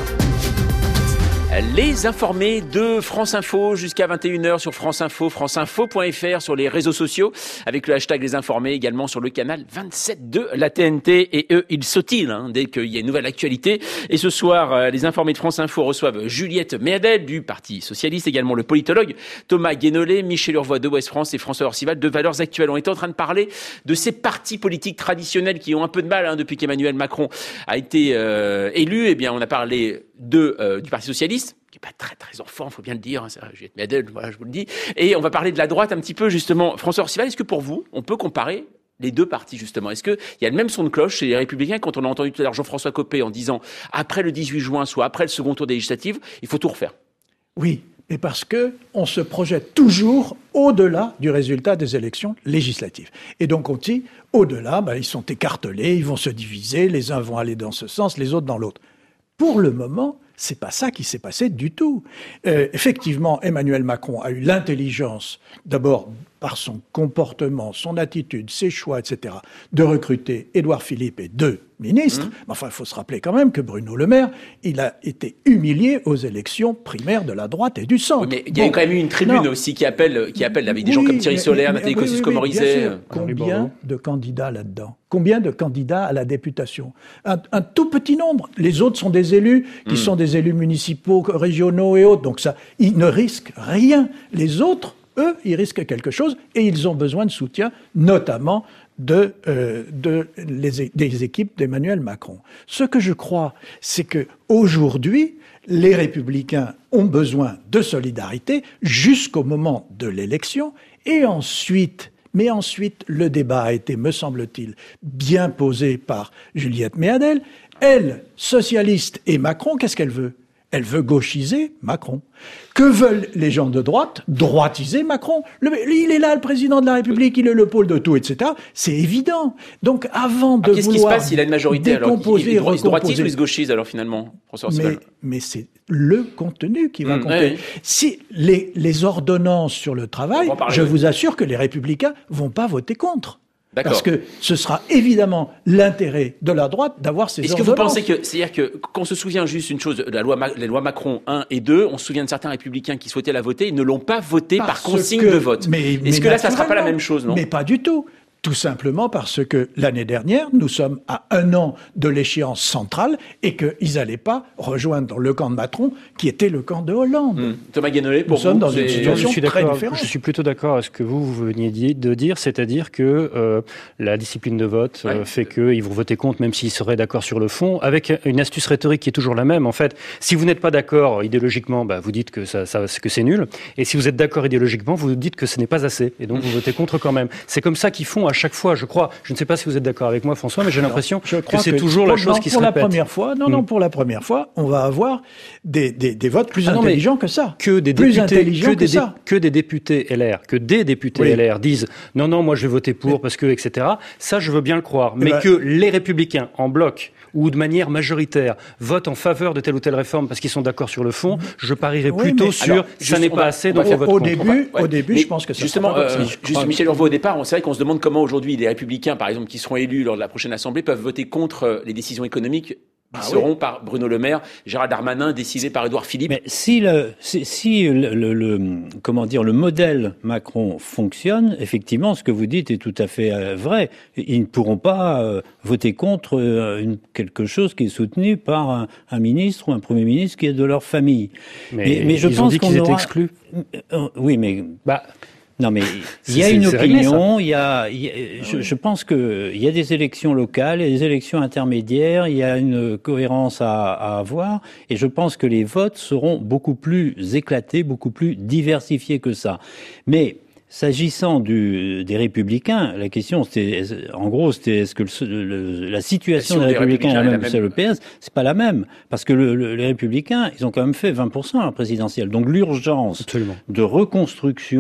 Les informés de France Info jusqu'à vingt et une heures sur France Info, franceinfo point f r, sur les réseaux sociaux, avec le hashtag Les Informés, également sur le canal vingt-sept de la T N T. Et eux, ils sautilent hein, dès qu'il y a une nouvelle actualité. Et ce soir, euh, les informés de France Info reçoivent Juliette Méadel du Parti Socialiste, également le politologue Thomas Guénolé, Michel Urvois de Ouest France et François Orcival de Valeurs Actuelles. On est en train de parler de ces partis politiques traditionnels qui ont un peu de mal hein, depuis qu'Emmanuel Macron a été euh, élu. Eh bien, on a parlé de, euh, du Parti Socialiste, qui n'est pas très très en forme, il faut bien le dire, hein, c'est Juliette Méadel, voilà, je vous le dis. Et on va parler de la droite un petit peu, justement. François Orcival, est-ce que pour vous, on peut comparer les deux partis, justement? Est-ce qu'il y a le même son de cloche chez les Républicains quand on a entendu tout à l'heure Jean-François Copé en disant « après le dix-huit juin, soit après le second tour des législatives, il faut tout refaire ». Oui, mais parce que on se projette toujours au-delà du résultat des élections législatives. Et donc on dit, au-delà, ben, ils sont écartelés, ils vont se diviser, les uns vont aller dans ce sens, les autres dans l'autre. Pour le moment, c'est pas ça qui s'est passé du tout. Euh, effectivement, Emmanuel Macron a eu l'intelligence, d'abord par son comportement, son attitude, ses choix, et cetera, de recruter Édouard Philippe et deux ministres. Mmh. Mais enfin, il faut se rappeler quand même que Bruno Le Maire, il a été humilié aux élections primaires de la droite et du centre. Oui, mais il y a bon, quand même eu une tribune non. aussi qui appelle, qui appelle avec des oui, gens comme Thierry mais, Solaire, Nathalie oui, Kosciusko-Morizet. Oui, combien de candidats là-dedans? Combien de candidats à la députation? un, un tout petit nombre. Les autres sont des élus qui mmh. sont des élus municipaux, régionaux et autres. Donc ça, ils ne risquent rien. Les autres, eux, ils risquent quelque chose et ils ont besoin de soutien, notamment de, euh, de les, des équipes d'Emmanuel Macron. Ce que je crois, c'est que aujourd'hui, les Républicains ont besoin de solidarité jusqu'au moment de l'élection et ensuite... Mais ensuite, le débat a été, me semble-t-il, bien posé par Juliette Méadel. Elle, socialiste et Macron, qu'est-ce qu'elle veut? Elle veut gauchiser Macron. Que veulent les gens de droite? Droitiser Macron. Le, il est là, le président de la République, il est le pôle de tout, et cetera. C'est évident. Donc, avant de ah, qu'est-ce vouloir qui se passe s'il a une majorité alors? Il, il, il, il se droitise ou il se gauchise alors finalement, François Mais, mais c'est le contenu qui va mmh, compter. Oui. Si les, les ordonnances sur le travail, je vous assure que les Républicains vont pas voter contre. D'accord. Parce que ce sera évidemment l'intérêt de la droite d'avoir ces Est-ce ordonnances. que vous pensez que, c'est-à-dire que, qu'on se souvient juste une chose, la loi, les lois Macron un et deux, on se souvient de certains républicains qui souhaitaient la voter, ils ne l'ont pas votée par consigne que, de vote. Mais, Est-ce mais que là, ça sera pas la même chose, non? Mais pas du tout. Tout simplement parce que l'année dernière, nous sommes à un an de l'échéance centrale et qu'ils n'allaient pas rejoindre le camp de Macron, qui était le camp de Hollande. Mmh. Thomas Guénolé, pour nous vous, sommes dans une situation je suis très différente. Je suis plutôt d'accord avec ce que vous, vous veniez de dire, c'est-à-dire que euh, la discipline de vote euh, ouais. fait qu'ils vont voter contre, même s'ils seraient d'accord sur le fond, avec une astuce rhétorique qui est toujours la même. En fait, si vous n'êtes pas d'accord idéologiquement, bah, vous dites que, ça, ça, que c'est nul, et si vous êtes d'accord idéologiquement, vous dites que ce n'est pas assez, et donc vous votez contre quand même. C'est comme ça qu'ils font à chaque fois, je crois. Je ne sais pas si vous êtes d'accord avec moi, François, mais j'ai l'impression que c'est que toujours la chose non, qui pour se la répète. Première fois, non, non, pour la première fois, on va avoir des, des, des votes plus ah non, intelligents que ça. Que des plus députés, intelligents que, que des, ça. que des députés L R, que des députés oui. L R disent non, non, moi je vais voter pour mais, parce que, et cetera. Ça, je veux bien le croire. Mais ben, que les Républicains, en bloc, ou de manière majoritaire, votent en faveur de telle ou telle réforme parce qu'ils sont d'accord sur le fond, je parierais oui, plutôt sur alors, ça n'est pas assez, donc on vote au contre. Début, ouais. Au début, mais je pense que ça justement, euh, ça. Juste Michel Urvois au départ, c'est vrai qu'on se demande comment aujourd'hui les Républicains, par exemple, qui seront élus lors de la prochaine Assemblée, peuvent voter contre les décisions économiques qui ah seront oui. par Bruno Le Maire, Gérald Darmanin, décidés par Édouard Philippe. Mais si le, si, si le, le, le, comment dire, le modèle Macron fonctionne, effectivement, ce que vous dites est tout à fait euh, vrai. Ils ne pourront pas euh, voter contre euh, une, quelque chose qui est soutenu par un, un ministre ou un premier ministre qui est de leur famille. Mais, mais, mais je ils pense ont dit qu'ils aura... étaient exclus. Euh, oui, mais bah. Non, mais il y a c'est, une c'est opinion, il y a, il y a je, je pense que il y a des élections locales, il y a des élections intermédiaires, il y a une cohérence à, à avoir, et je pense que les votes seront beaucoup plus éclatés, beaucoup plus diversifiés que ça. Mais s'agissant du, des Républicains, la question, c'était, en gros, c'était est-ce que le, le, la situation des, des Républicains est la même que celle du P S? C'est pas la même, parce que le, le, les Républicains, ils ont quand même fait vingt pour cent à la présidentielle. Donc l'urgence Absolument. de reconstruction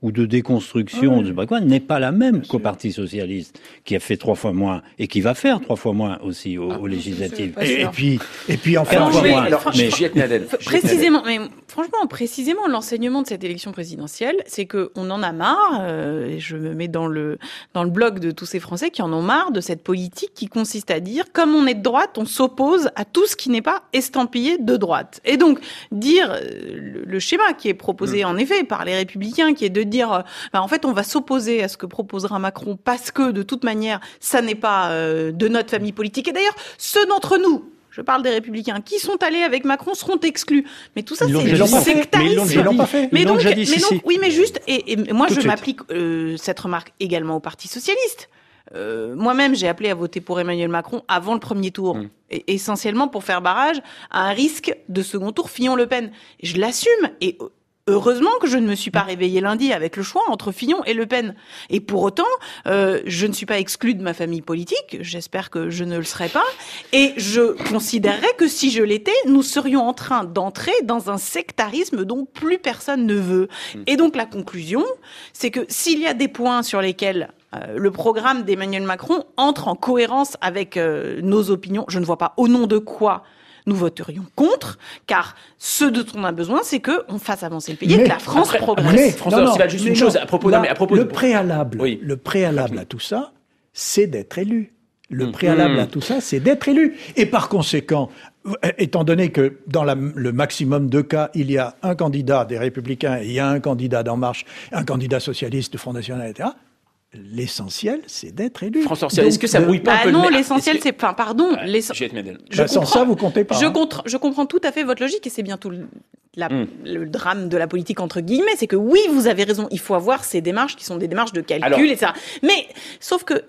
ou de déconstruction, ouais. je sais pas quoi, n'est pas la même qu'au Parti socialiste, qui a fait trois fois moins et qui va faire trois fois moins aussi aux, ah, aux législatives. Et, et puis, et puis enfin, alors, mais, moins. Alors, mais, mais, précisément, mais franchement, précisément, l'enseignement de cette élection présidentielle, c'est que on en a marre. Euh, et je me mets dans le dans le blog de tous ces Français qui en ont marre de cette politique qui consiste à dire, comme on est de droite, on s'oppose à tout ce qui n'est pas estampillé de droite. Et donc dire le, le schéma qui est proposé mmh. en effet par les Républicains, qui est de dire, ben, en fait, on va s'opposer à ce que proposera Macron parce que de toute manière, ça n'est pas euh, de notre famille politique. Et d'ailleurs, ceux d'entre nous, je parle des Républicains, qui sont allés avec Macron seront exclus. Mais tout ça, c'est du sectarisme. Mais ils l'ont pas fait. Mais donc, mais donc, oui, mais juste, et, et moi, tout je m'applique euh, cette remarque également au Parti socialiste. Euh, moi-même, j'ai appelé à voter pour Emmanuel Macron avant le premier tour, mmh. et, essentiellement pour faire barrage à un risque de second tour Fillon-Le Pen. Et je l'assume. Et heureusement que je ne me suis pas réveillée lundi avec le choix entre Fillon et Le Pen. Et pour autant, euh, je ne suis pas exclue de ma famille politique. J'espère que je ne le serai pas. Et je considérerais que si je l'étais, nous serions en train d'entrer dans un sectarisme dont plus personne ne veut. Et donc la conclusion, c'est que s'il y a des points sur lesquels euh, le programme d'Emmanuel Macron entre en cohérence avec euh, nos opinions, je ne vois pas au nom de quoi nous voterions contre, car ce dont on a besoin, c'est qu'on fasse avancer le pays et que la France après, progresse. Mais, François, non, non, juste une non, chose à propos, là, non, mais à propos le de... préalable, oui. le préalable à tout ça, c'est d'être élu. Le préalable mmh. à tout ça, c'est d'être élu. Et par conséquent, étant donné que dans la, le maximum de cas, il y a un candidat des Républicains et il y a un candidat d'En Marche, un candidat socialiste du Front National, et cetera, l'essentiel, c'est d'être élu. François Orciel, est-ce que ça brouille pas bah un peu non, le... l'essentiel, que... c'est... Enfin, pardon. Ah, l'ess... Je vais être médel. Je bah, comprends... Sans ça, vous comptez pas. Je, hein. contre... je comprends tout à fait votre logique et c'est bien tout le... La... Mm. le drame de la politique, entre guillemets. C'est que oui, vous avez raison, il faut avoir ces démarches qui sont des démarches de calcul, alors... et cetera. Mais, sauf que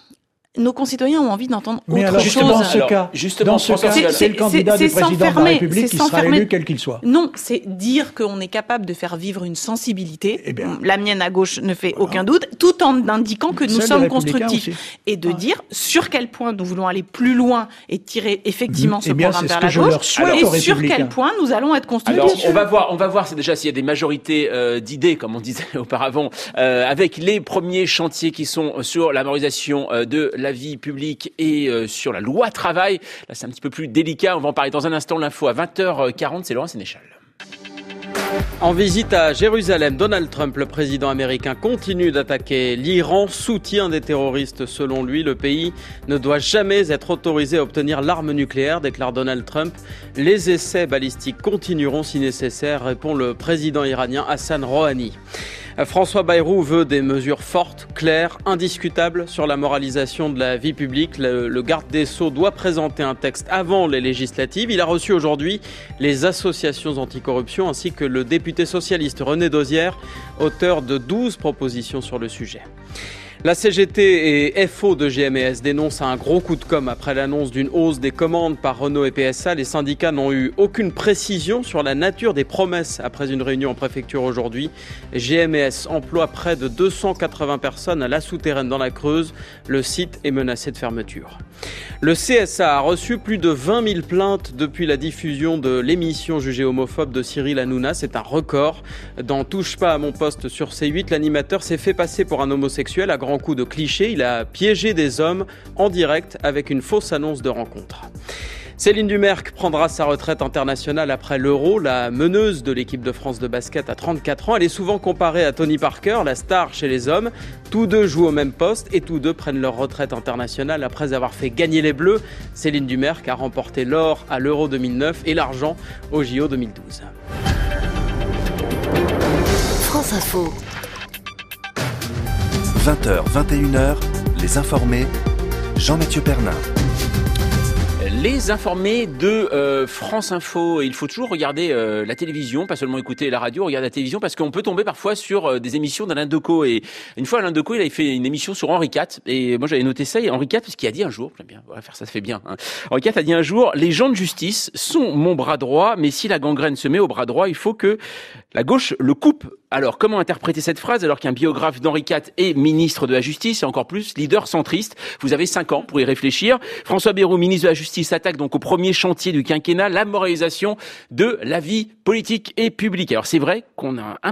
nos concitoyens ont envie d'entendre mais autre alors, chose. Justement, dans ce alors, cas, justement, dans ce cas c'est, c'est le candidat du président de la République qui sera élu quel qu'il soit. Non, c'est dire qu'on est capable de faire vivre une sensibilité. Eh bien, la mienne à gauche ne fait voilà. aucun doute, tout en indiquant que nous sommes constructifs. Aussi. Et de ah. dire sur quel point nous voulons aller plus loin et tirer effectivement ce eh bien, programme vers la gauche, et sur quel point nous allons être constructifs. Alors, on va voir, on va voir, c'est déjà s'il y a des majorités euh, d'idées, comme on disait auparavant, euh, avec les premiers chantiers qui sont sur la valorisation euh, de la vie publique et euh, sur la loi travail. Là, c'est un petit peu plus délicat. On va en parler dans un instant. L'info à vingt heures quarante, c'est Laurent Sénéchal. En visite à Jérusalem, Donald Trump, le président américain, continue d'attaquer l'Iran, soutien des terroristes selon lui. Le pays ne doit jamais être autorisé à obtenir l'arme nucléaire, déclare Donald Trump. Les essais balistiques continueront si nécessaire, répond le président iranien Hassan Rouhani. François Bayrou veut des mesures fortes, claires, indiscutables sur la moralisation de la vie publique. Le, le garde des Sceaux doit présenter un texte avant les législatives. Il a reçu aujourd'hui les associations anticorruption ainsi que le député socialiste René Dosière, auteur de douze propositions sur le sujet. La C G T et F O de G M et S dénoncent un gros coup de com' après l'annonce d'une hausse des commandes par Renault et P S A. Les syndicats n'ont eu aucune précision sur la nature des promesses après une réunion en préfecture aujourd'hui. G M et S emploie près de deux cent quatre-vingts personnes à la souterraine dans la Creuse. Le site est menacé de fermeture. Le C S A a reçu plus de vingt mille plaintes depuis la diffusion de l'émission jugée homophobe de Cyril Hanouna. C'est un record. Dans Touche pas à mon poste sur C huit, l'animateur s'est fait passer pour un homosexuel à grand coup de clichés. Il a piégé des hommes en direct avec une fausse annonce de rencontre. Céline Dumerc prendra sa retraite internationale après l'Euro. La meneuse de l'équipe de France de basket a trente-quatre ans. Elle est souvent comparée à Tony Parker, la star chez les hommes. Tous deux jouent au même poste et tous deux prennent leur retraite internationale après avoir fait gagner les Bleus. Céline Dumerc a remporté l'or à l'Euro deux mille neuf et l'argent au J O deux mille douze. France Info. vingt heures, vingt et une heures, les informés, Jean-Mathieu Pernin. Les informés de euh, France Info. Il faut toujours regarder euh, la télévision, pas seulement écouter la radio, regarder la télévision, parce qu'on peut tomber parfois sur euh, des émissions d'Alain Decaux. Et une fois, Alain Decaux, il avait fait une émission sur Henri quatre. Et moi, j'avais noté ça. Et Henri quatre, parce qu'il a dit un jour, j'aime bien, on va faire ça, ça fait bien. Hein. Henri quatre a dit un jour, les gens de justice sont mon bras droit, mais si la gangrène se met au bras droit, il faut que la gauche le coupe. Alors, comment interpréter cette phrase alors qu'un biographe d'Henri quatre est ministre de la Justice et encore plus leader centriste? Vous avez cinq ans pour y réfléchir. François Bayrou, ministre de la Justice, attaque donc au premier chantier du quinquennat, la moralisation de la vie politique et publique. Alors, c'est vrai qu'on a un tout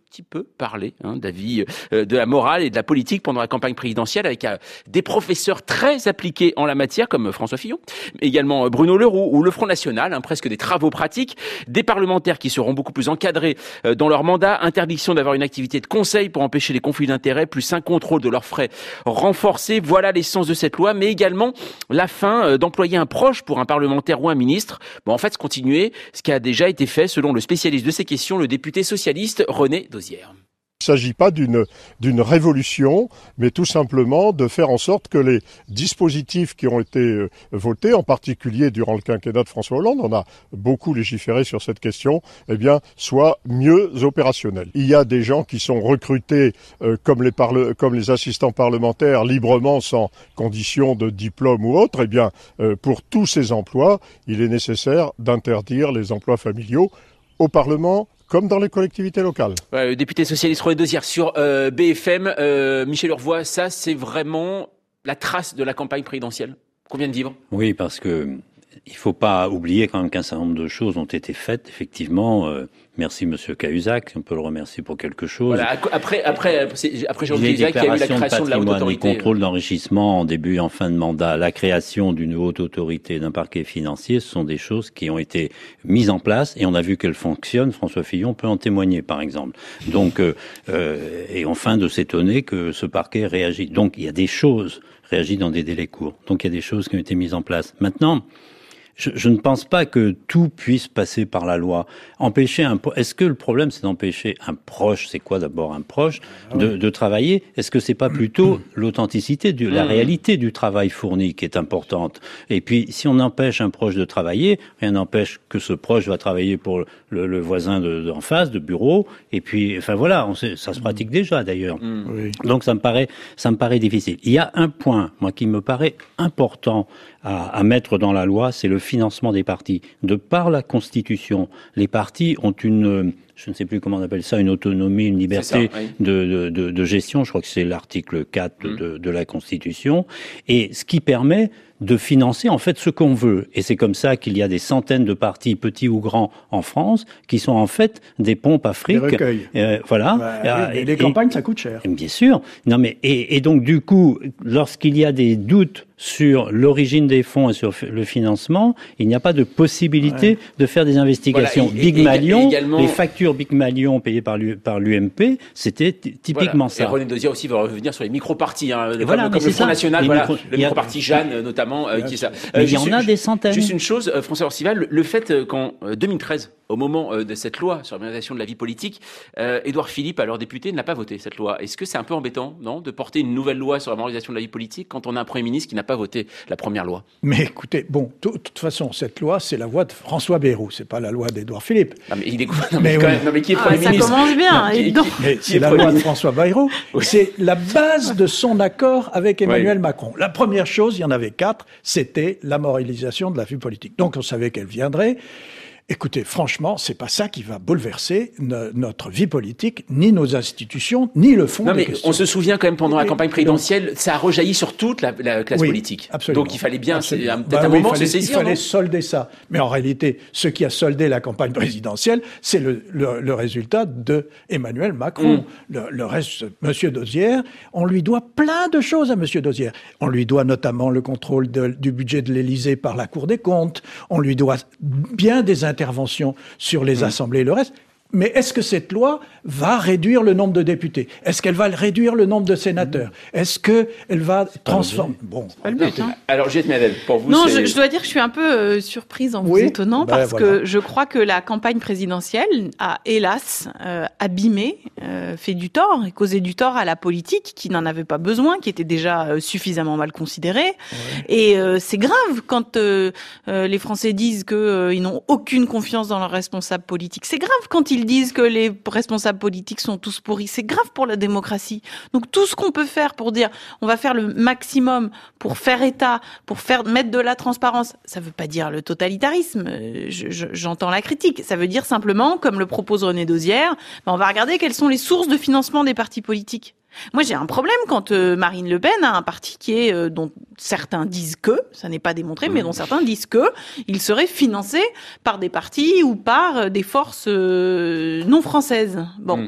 petit peu parlé hein, d'avis, euh, de la morale et de la politique pendant la campagne présidentielle avec euh, des professeurs très appliqués en la matière comme François Fillon, mais également euh, Bruno Le Roux ou le Front National, hein, presque des travaux pratiques, des parlementaires qui seront beaucoup plus encadrés euh, dans leur mandat, interdiction d'avoir une activité de conseil pour empêcher les conflits d'intérêts, plus un contrôle de leurs frais renforcé. Voilà l'essence de cette loi, mais également la fin euh, d'employer un proche pour un parlementaire ou un ministre. Bon, en fait, continuer ce qui a déjà été fait selon le spécialiste de ces questions, le député socialiste René Dosière. Il ne s'agit pas d'une, d'une révolution, mais tout simplement de faire en sorte que les dispositifs qui ont été votés, en particulier durant le quinquennat de François Hollande, on a beaucoup légiféré sur cette question, eh bien, soient mieux opérationnels. Il y a des gens qui sont recrutés euh, comme, les parle- comme les assistants parlementaires librement, sans condition de diplôme ou autre. Eh bien, euh, pour tous ces emplois, il est nécessaire d'interdire les emplois familiaux au Parlement, comme dans les collectivités locales. Ouais, le député socialiste René Dosière sur euh, B F M. Euh, Michel Urvois, ça c'est vraiment la trace de la campagne présidentielle qu'on vient de vivre. Oui, parce que il faut pas oublier quand même qu'un certain nombre de choses ont été faites, effectivement. Euh, merci Monsieur Cahuzac, on peut le remercier pour quelque chose. Voilà, après, après, après Jean Cahuzac, il y a eu la création de la haute autorité. Les contrôles d'enrichissement en début et en fin de mandat, la création d'une haute autorité, d'un parquet financier, ce sont des choses qui ont été mises en place et on a vu qu'elles fonctionnent. François Fillon peut en témoigner, par exemple. Donc, euh, euh, et enfin de s'étonner que ce parquet réagit. Donc, il y a des choses réagit dans des délais courts. Donc, il y a des choses qui ont été mises en place. Maintenant, Je, je ne pense pas que tout puisse passer par la loi. Empêcher un, est-ce que le problème c'est d'empêcher un proche, c'est quoi d'abord un proche, de, de travailler? Est-ce que c'est pas plutôt l'authenticité, de la réalité du travail fourni qui est importante? Et puis, si on empêche un proche de travailler, rien n'empêche que ce proche va travailler pour le, le voisin de, de, en face, de bureau. Et puis, enfin voilà, on sait, ça se pratique déjà d'ailleurs. Mmh. Oui. Donc ça me paraît, ça me paraît difficile. Il y a un point, moi, qui me paraît important à, à mettre dans la loi, c'est le financement des partis. De par la Constitution, les partis ont une, je ne sais plus comment on appelle ça, une autonomie, une liberté ça, oui. de, de, de, de gestion. Je crois que c'est l'article quatre mmh. de, de la Constitution. Et ce qui permet de financer en fait ce qu'on veut. Et c'est comme ça qu'il y a des centaines de partis, petits ou grands, en France, qui sont en fait des pompes à fric. Des recueils. Euh, voilà. Bah, oui, et les campagnes, ça coûte cher. Bien sûr. Non mais et, et donc du coup, lorsqu'il y a des doutes sur l'origine des fonds et sur le financement, il n'y a pas de possibilité ouais. de faire des investigations. Voilà, et, Big et, Malion, également... les factures Big Malion payées par l'U, par l'U M P, c'était typiquement voilà. ça. Et René Dosière aussi va revenir sur les micro-partis, hein, voilà, comme, comme le Front National, voilà, micro... le micro-parti Jeanne notamment, euh, qui est ça. Mais euh, il y en a des centaines. Juste une chose, euh, François Orcival, le fait euh, qu'en euh, deux mille treize, au moment euh, de cette loi sur l'organisation de la vie politique, euh, Édouard Philippe, alors député, ne l'a pas voté cette loi. Est-ce que c'est un peu embêtant, non, de porter une nouvelle loi sur la moralisation de la vie politique quand on a un Premier ministre qui n'a pas voté la première loi? Mais écoutez, bon, de toute façon, cette loi, c'est la loi de François Bayrou, c'est pas la loi d'Édouard Philippe. Non mais, il est... non, mais, mais, oui. non, mais qui est Premier ah, ministre? Ça commence bien. Non, qui, qui, mais c'est la loi de François Bayrou. Oui. C'est la base de son accord avec Emmanuel oui. Macron. La première chose, il y en avait quatre, c'était la moralisation de la vie politique. Donc on savait qu'elle viendrait. Écoutez, franchement, c'est pas ça qui va bouleverser no- notre vie politique, ni nos institutions, ni le fond non, des mais questions. On se souvient quand même pendant la campagne présidentielle, donc, ça a rejailli sur toute la, la classe oui, politique. Absolument. Donc il fallait bien, c'est, peut-être bah, un oui, moment fallait, se saisir. Il fallait non solder ça. Mais en réalité, ce qui a soldé la campagne présidentielle, c'est le, le, le résultat de Emmanuel Macron. Mm. Le, le reste, Monsieur Dosière, on lui doit plein de choses à Monsieur Dosière. On lui doit notamment le contrôle de, du budget de l'Élysée par la Cour des comptes. On lui doit bien des interventions sur les mmh. assemblées et le reste. Mais est-ce que cette loi va réduire le nombre de députés? Est-ce qu'elle va réduire le nombre de sénateurs? Est-ce qu'elle va transformer... Bon, c'est pas le but. Hein. Alors, Juliette Ménel, pour vous, non, c'est... je, je dois dire que je suis un peu euh, surprise en oui, vous étonnant, ben parce voilà. que je crois que la campagne présidentielle a, hélas, euh, abîmé, euh, fait du tort et causé du tort à la politique, qui n'en avait pas besoin, qui était déjà euh, suffisamment mal considérée. Ouais. Et euh, c'est grave quand euh, euh, les Français disent qu'ils euh, n'ont aucune confiance dans leurs responsables politiques. C'est grave quand ils Ils disent que les responsables politiques sont tous pourris. C'est grave pour la démocratie. Donc tout ce qu'on peut faire pour dire on va faire le maximum pour faire état, pour faire mettre de la transparence, ça veut pas dire le totalitarisme. Je, je, j'entends la critique. Ça veut dire simplement, comme le propose René Dosière, ben on va regarder quelles sont les sources de financement des partis politiques. Moi, j'ai un problème quand euh, Marine Le Pen a un parti qui est euh, dont certains disent que, ça n'est pas démontré, mais dont certains disent que il serait financé par des partis ou par euh, des forces euh, non françaises. Bon. Mmh.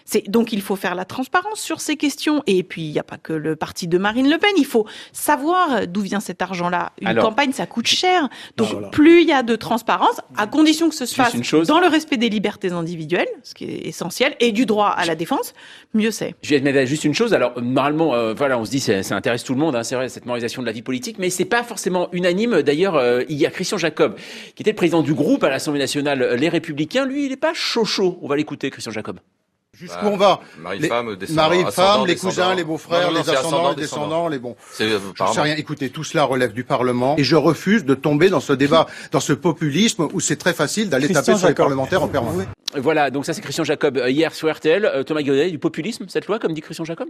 C'est, donc il faut faire la transparence sur ces questions. Et puis il n'y a pas que le parti de Marine Le Pen. Il faut savoir d'où vient cet argent-là. Une Alors, campagne, ça coûte cher. Donc voilà. Plus il y a de transparence, à condition que ce se fasse dans le respect des libertés individuelles, ce qui est essentiel, et du droit à la défense, mieux c'est. Je vais mettre juste une chose. Alors normalement, euh, voilà, on se dit ça, ça intéresse tout le monde. Hein, c'est vrai, cette moralisation de la vie politique, mais c'est pas forcément unanime. D'ailleurs, euh, il y a Christian Jacob, qui était le président du groupe à l'Assemblée nationale, Les Républicains. Lui, il n'est pas chaud chaud. On va l'écouter, Christian Jacob. Jusqu'où on va? Mari-femme, descendant, Mari-femme, les descendant. cousins, les beaux-frères, non, non, les ascendants, ascendant, les descendants, descendant. les bons. C'est, euh, je sais rien. Écoutez, tout cela relève du Parlement et je refuse de tomber dans ce débat, dans ce populisme où c'est très facile d'aller Christian taper sur les Jacob. parlementaires en permanence. Voilà, donc ça c'est Christian Jacob hier sur R T L. Thomas Guédet, du populisme, cette loi, comme dit Christian Jacob?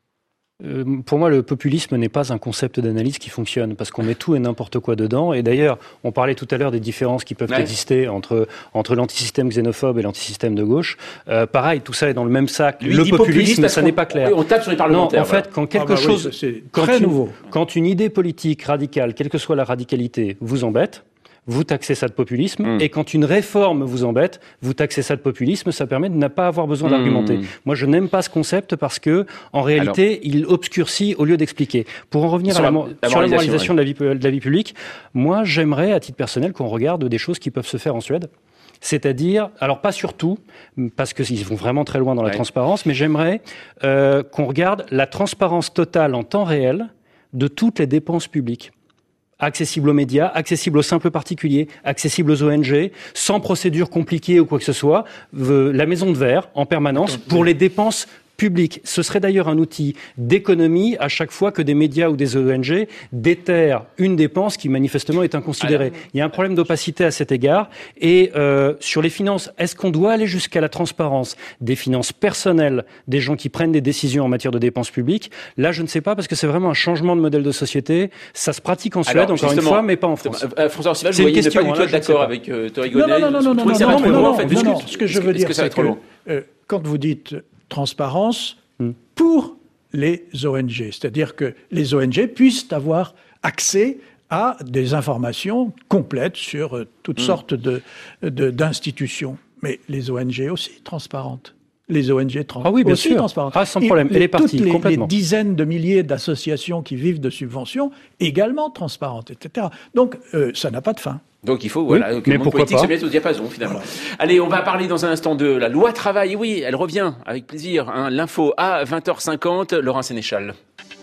Euh, pour moi, le populisme n'est pas un concept d'analyse qui fonctionne, parce qu'on met tout et n'importe quoi dedans. Et d'ailleurs, on parlait tout à l'heure des différences qui peuvent ouais. exister entre, entre l'antisystème xénophobe et l'antisystème de gauche. Euh, pareil, tout ça est dans le même sac. Lui, le populisme, ça n'est pas clair. Oui, on tape sur les parlementaires. Non, en fait, quand quelque ah bah chose... Oui, c'est quand très une, nouveau. Quand une idée politique radicale, quelle que soit la radicalité, vous embête, vous taxez ça de populisme, mmh. et quand une réforme vous embête, vous taxez ça de populisme, ça permet de ne pas avoir besoin mmh. d'argumenter. Moi, je n'aime pas ce concept parce que, en réalité, Alors, il obscurcit au lieu d'expliquer. Pour en revenir à la, la, la sur la moralisation ouais. de, la vie, de la vie publique, moi, j'aimerais, à titre personnel, qu'on regarde des choses qui peuvent se faire en Suède. C'est-à-dire, alors pas surtout, parce qu'ils vont vraiment très loin dans la ouais. transparence, mais j'aimerais euh, qu'on regarde la transparence totale en temps réel de toutes les dépenses publiques. Accessible aux médias, accessible aux simples particuliers, accessible aux O N G, sans procédure compliquée ou quoi que ce soit, la maison de verre en permanence pour les dépenses publiques. Ce serait d'ailleurs un outil d'économie à chaque fois que des médias ou des O N G déterrent une dépense qui manifestement est inconsidérée. Alors, il y a un problème d'opacité à cet égard. Et euh, sur les finances, est-ce qu'on doit aller jusqu'à la transparence des finances personnelles des gens qui prennent des décisions en matière de dépenses publiques? Là, je ne sais pas, parce que c'est vraiment un changement de modèle de société. Ça se pratique en Suède, Alors, encore une fois, mais pas en France. Euh, François Orcival, vous voyez ne pas du tout être d'accord avec euh, Thomas Guédet. Non, non, non, non, non, non, non, non, en fait, non, non, ce que je veux dire, c'est que euh, quand vous dites transparence hmm. pour les O N G, c'est-à-dire que les O N G puissent avoir accès à des informations complètes sur euh, toutes hmm. sortes de, de, d'institutions. Mais les O N G aussi transparentes. Les O N G trans- ah oui, bien aussi sûr. transparentes. Ah, sans problème. Et, et les partis, toutes les, complètement. les dizaines de milliers d'associations qui vivent de subventions, également transparentes, et cetera. Donc, euh, ça n'a pas de fin. Donc il faut voilà, oui, que le monde politique pas. se mette au diapason finalement. Voilà. Allez, on va parler dans un instant de la loi travail. Oui, elle revient avec plaisir. Hein. L'info à vingt heures cinquante, Laurent Sénéchal.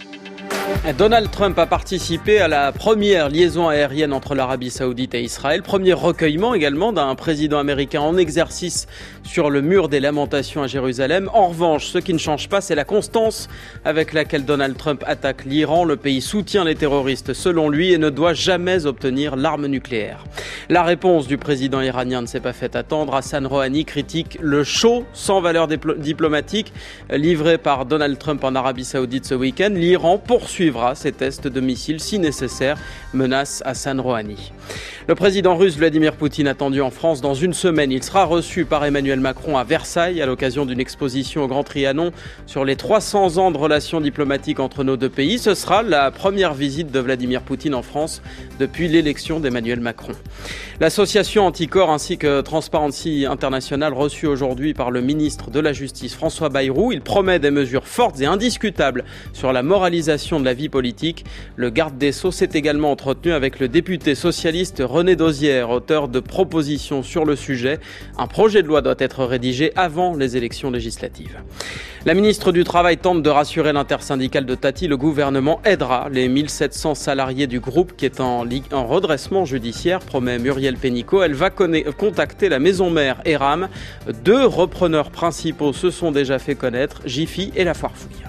Donald Trump a participé à la première liaison aérienne entre l'Arabie Saoudite et Israël. Premier recueillement également d'un président américain en exercice sur le mur des lamentations à Jérusalem. En revanche, ce qui ne change pas, c'est la constance avec laquelle Donald Trump attaque l'Iran. Le pays soutient les terroristes selon lui et ne doit jamais obtenir l'arme nucléaire. La réponse du président iranien ne s'est pas fait attendre. Hassan Rouhani critique le show sans valeur diplo- diplomatique livré par Donald Trump en Arabie Saoudite ce week-end. L'Iran poursuivra ses tests de missiles si nécessaire, menace Hassan Rouhani. Le président russe Vladimir Poutine attendu en France dans une semaine. Il sera reçu par Emmanuel Macron à Versailles à l'occasion d'une exposition au Grand Trianon sur les trois cents ans de relations diplomatiques entre nos deux pays. Ce sera la première visite de Vladimir Poutine en France depuis l'élection d'Emmanuel Macron. L'association Anticor ainsi que Transparency International reçue aujourd'hui par le ministre de la Justice François Bayrou. Il promet des mesures fortes et indiscutables sur la moralisation de la vie politique. Le garde des Sceaux s'est également entretenu avec le député socialiste René Dosière, auteur de propositions sur le sujet. Un projet de loi doit être rédigé avant les élections législatives. La ministre du Travail tente de rassurer l'intersyndicale de Tati. Le gouvernement aidera les mille sept cents salariés du groupe qui est en, li- en redressement judiciaire, promet Muriel Pénicaud. Elle va conna- contacter la maison mère Eram. Deux repreneurs principaux se sont déjà fait connaître, Jiffy et La Foire Fouille.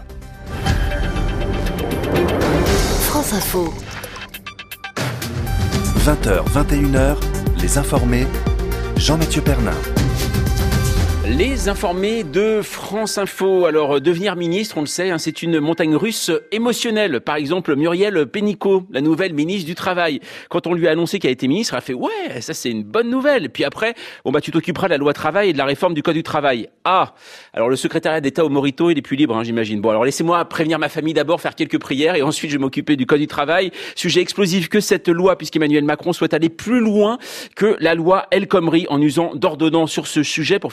France Info. vingt heures, vingt et une heures, les informés, Jean-Mathieu Pernin. Les informés de France Info. Alors, devenir ministre, on le sait, hein, c'est une montagne russe émotionnelle. Par exemple, Muriel Pénicaud, la nouvelle ministre du Travail. Quand on lui a annoncé qu'elle a été ministre, elle a fait « Ouais, ça c'est une bonne nouvelle ». Puis après, bon bah tu t'occuperas de la loi travail et de la réforme du Code du travail. Ah, alors le secrétariat d'État au Morito, il est plus libre, hein, j'imagine. Bon, alors laissez-moi prévenir ma famille d'abord, faire quelques prières et ensuite je vais m'occuper du Code du travail. Sujet explosif que cette loi, puisqu'Emmanuel Macron souhaite aller plus loin que la loi El Khomri en usant d'ordonnances sur ce sujet pour faire passer les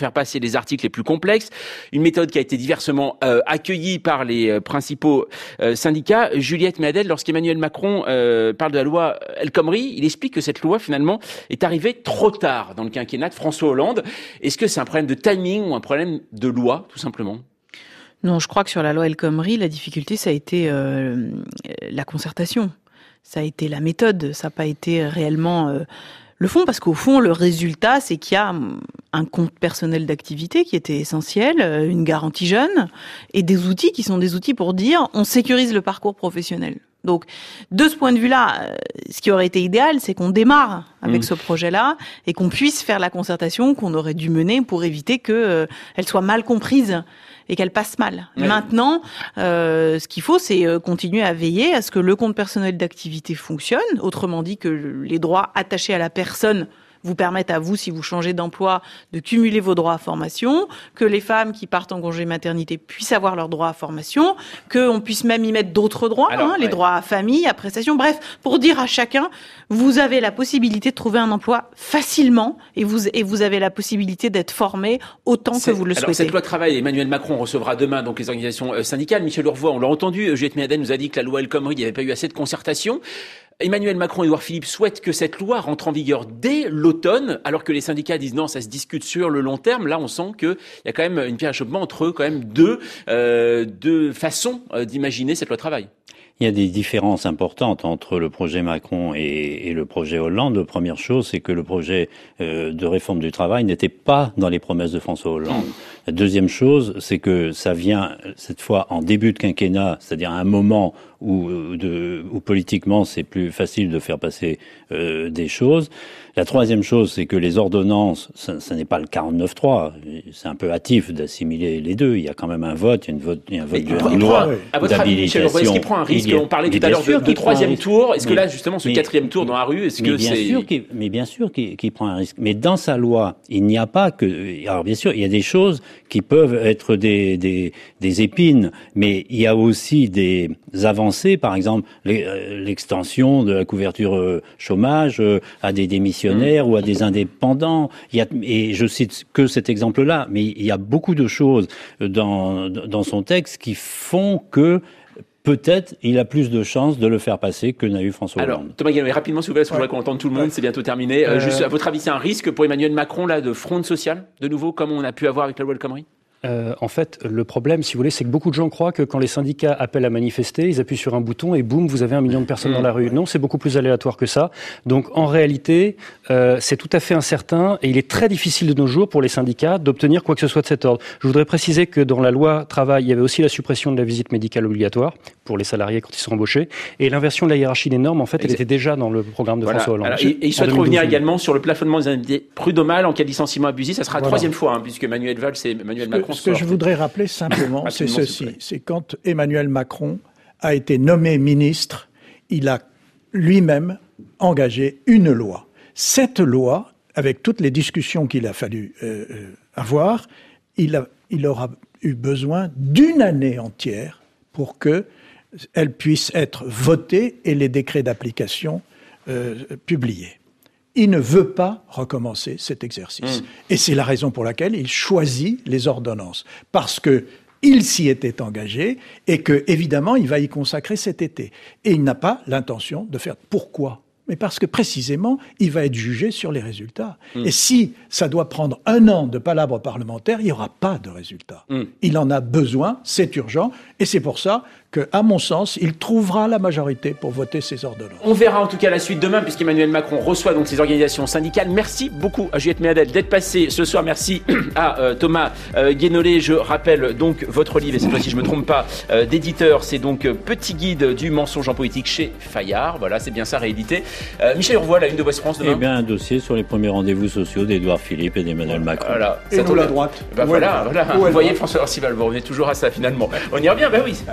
des articles les plus complexes. Une méthode qui a été diversement euh, accueillie par les euh, principaux euh, syndicats. Juliette Méadel, lorsqu'Emmanuel Macron euh, parle de la loi El Khomri, il explique que cette loi, finalement, est arrivée trop tard dans le quinquennat de François Hollande. Est-ce que c'est un problème de timing ou un problème de loi, tout simplement ? Non, je crois que sur la loi El Khomri, la difficulté, ça a été euh, la concertation. Ça a été la méthode, ça n'a pas été réellement euh, le fond, parce qu'au fond, le résultat, c'est qu'il y a un compte personnel d'activité qui était essentiel, une garantie jeune, et des outils qui sont des outils pour dire on sécurise le parcours professionnel. Donc, de ce point de vue-là, ce qui aurait été idéal, c'est qu'on démarre avec mmh. ce projet-là et qu'on puisse faire la concertation qu'on aurait dû mener pour éviter qu'elle euh, soit mal comprise et qu'elle passe mal. Ouais. Maintenant, euh, ce qu'il faut, c'est continuer à veiller à ce que le compte personnel d'activité fonctionne. Autrement dit, que les droits attachés à la personne vous permettent à vous, si vous changez d'emploi, de cumuler vos droits à formation, que les femmes qui partent en congé maternité puissent avoir leurs droits à formation, qu'on puisse même y mettre d'autres droits, Alors, hein, ouais. les droits à famille, à prestation, bref, pour dire à chacun, vous avez la possibilité de trouver un emploi facilement et vous, et vous avez la possibilité d'être formé autant C'est, que vous le alors, souhaitez. Cette loi travail, Emmanuel Macron recevra demain donc les organisations syndicales. Michel Urvois, on l'a entendu, Juliette Méadel nous a dit que la loi El Khomri, il n'y avait pas eu assez de concertation. Emmanuel Macron et Édouard Philippe souhaitent que cette loi rentre en vigueur dès l'automne, alors que les syndicats disent non, ça se discute sur le long terme. Là, on sent qu'il y a quand même une pierre d'achoppement entre quand même deux, euh, deux façons d'imaginer cette loi travail. Il y a des différences importantes entre le projet Macron et, et le projet Hollande. La première chose, c'est que le projet euh, de réforme du travail n'était pas dans les promesses de François Hollande. La deuxième chose, c'est que ça vient cette fois en début de quinquennat, c'est-à-dire à un moment où, de, où politiquement c'est plus facile de faire passer euh, des choses. La troisième chose, c'est que les ordonnances, ça, ça n'est pas le quarante-neuf trois. C'est un peu hâtif d'assimiler les deux. Il y a quand même un vote, il y a, une vote, il y a un vote d'une loi d'habilitation. À votre avis, Michel Urvois, est-ce qu'il prend un risque? On parlait tout à l'heure de, de troisième tour. Est-ce mais, que là, justement, ce mais, quatrième tour dans la rue, est-ce que bien c'est... Sûr qu'il, mais bien sûr qu'il, qu'il prend un risque. Mais dans sa loi, il n'y a pas que... Alors bien sûr, il y a des choses qui peuvent être des, des, des épines, mais il y a aussi des avancées, par exemple l'extension de la couverture chômage à des démissionnaires mmh. ou à des indépendants. Il y a, et je cite que cet exemple-là, mais il y a beaucoup de choses dans, dans son texte qui font que peut-être il a plus de chances de le faire passer que n'a eu François Hollande. Alors, Thomas Guénolé, rapidement, s'il vous plaît, parce que ouais. je voudrais qu'on entende tout le monde, ouais. c'est bientôt terminé. Euh, euh... Juste, à votre avis, c'est un risque pour Emmanuel Macron, là, de fronde sociale, de nouveau, comme on a pu avoir avec la loi El Khomri? Euh, en fait, le problème, si vous voulez, c'est que beaucoup de gens croient que quand les syndicats appellent à manifester, ils appuient sur un bouton et boum, vous avez un million de personnes mmh. dans la rue. Non, c'est beaucoup plus aléatoire que ça. Donc, en réalité, euh, c'est tout à fait incertain et il est très difficile de nos jours pour les syndicats d'obtenir quoi que ce soit de cet ordre. Je voudrais préciser que dans la loi travail, il y avait aussi la suppression de la visite médicale obligatoire pour les salariés quand ils sont embauchés et l'inversion de la hiérarchie des normes, en fait, exact. Elle était déjà dans le programme de voilà. François Hollande. Alors, et, et il souhaite revenir également sur le plafonnement des indemnités prud'homales en cas de licenciement abusif. Ça sera la voilà. troisième fois, hein, puisque Manuel Valls et Emmanuel Macron ce que, ce que je voudrais rappeler simplement, c'est ceci. C'est quand Emmanuel Macron a été nommé ministre, il a lui-même engagé une loi. Cette loi, avec toutes les discussions qu'il a fallu euh, avoir, il, a, il aura eu besoin d'une année entière pour qu'elle puisse être votée et les décrets d'application euh, publiés. Il ne veut pas recommencer cet exercice. Mmh. Et c'est la raison pour laquelle il choisit les ordonnances. Parce que il s'y était engagé et que, évidemment, il va y consacrer cet été. Et il n'a pas l'intention de faire... Pourquoi ? Mais parce que, précisément, il va être jugé sur les résultats. Mmh. Et si ça doit prendre un an de palabres parlementaires, il n'y aura pas de résultats. Mmh. Il en a besoin, c'est urgent, et c'est pour ça que, à mon sens, il trouvera la majorité pour voter ces ordonnances. On verra en tout cas la suite demain, puisqu'Emmanuel Macron reçoit donc ces organisations syndicales. Merci beaucoup à Juliette Méadel d'être passée ce soir. Merci à euh, Thomas euh, Guénolé. Je rappelle donc votre livre, et cette fois-ci je ne me trompe pas, euh, d'éditeur. C'est donc euh, Petit guide du mensonge en politique chez Fayard. Voilà, c'est bien ça, réédité. Euh, Michel Urvois, la une de Ouest France demain. Eh bien, un dossier sur les premiers rendez-vous sociaux d'Édouard Philippe et d'Emmanuel Macron. Voilà. Et nous, la droite. Ben voilà, voilà. Vous voyez, François Orcival, vous revenez toujours à ça finalement. On y revient, ben oui, fondamentalement.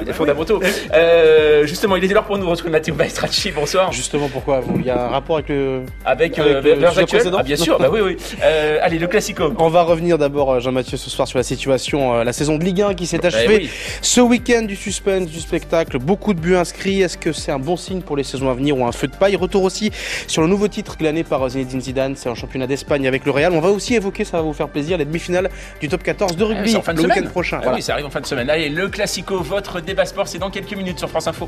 trop tôt. Euh, justement, il était l'heure pour nous retrouver Matteo Maestracci. Bonsoir. Justement, pourquoi Il y a un rapport avec le. Avec, avec euh, le l'heure sujet actuelle précédent. Ah, bien sûr, bah oui, oui. Euh, allez, le classico. On va revenir d'abord, Jean-Mathieu, ce soir sur la situation, euh, la saison de Ligue un qui s'est achevée. Bah oui. Ce week-end, du suspense, du spectacle, beaucoup de buts inscrits. Est-ce que c'est un bon signe pour les saisons à venir ou un feu de paille? Retour aussi sur le nouveau titre glané par Zinedine Zidane, c'est un championnat d'Espagne avec le Real. On va aussi évoquer, ça va vous faire plaisir, les demi-finales du top quatorze de rugby Ah, en fin de le semaine. week-end prochain. Ah Voilà. oui, ça arrive en fin de semaine. Allez, le classico, votre débat sport, c'est dans quelques minutes sur France Info.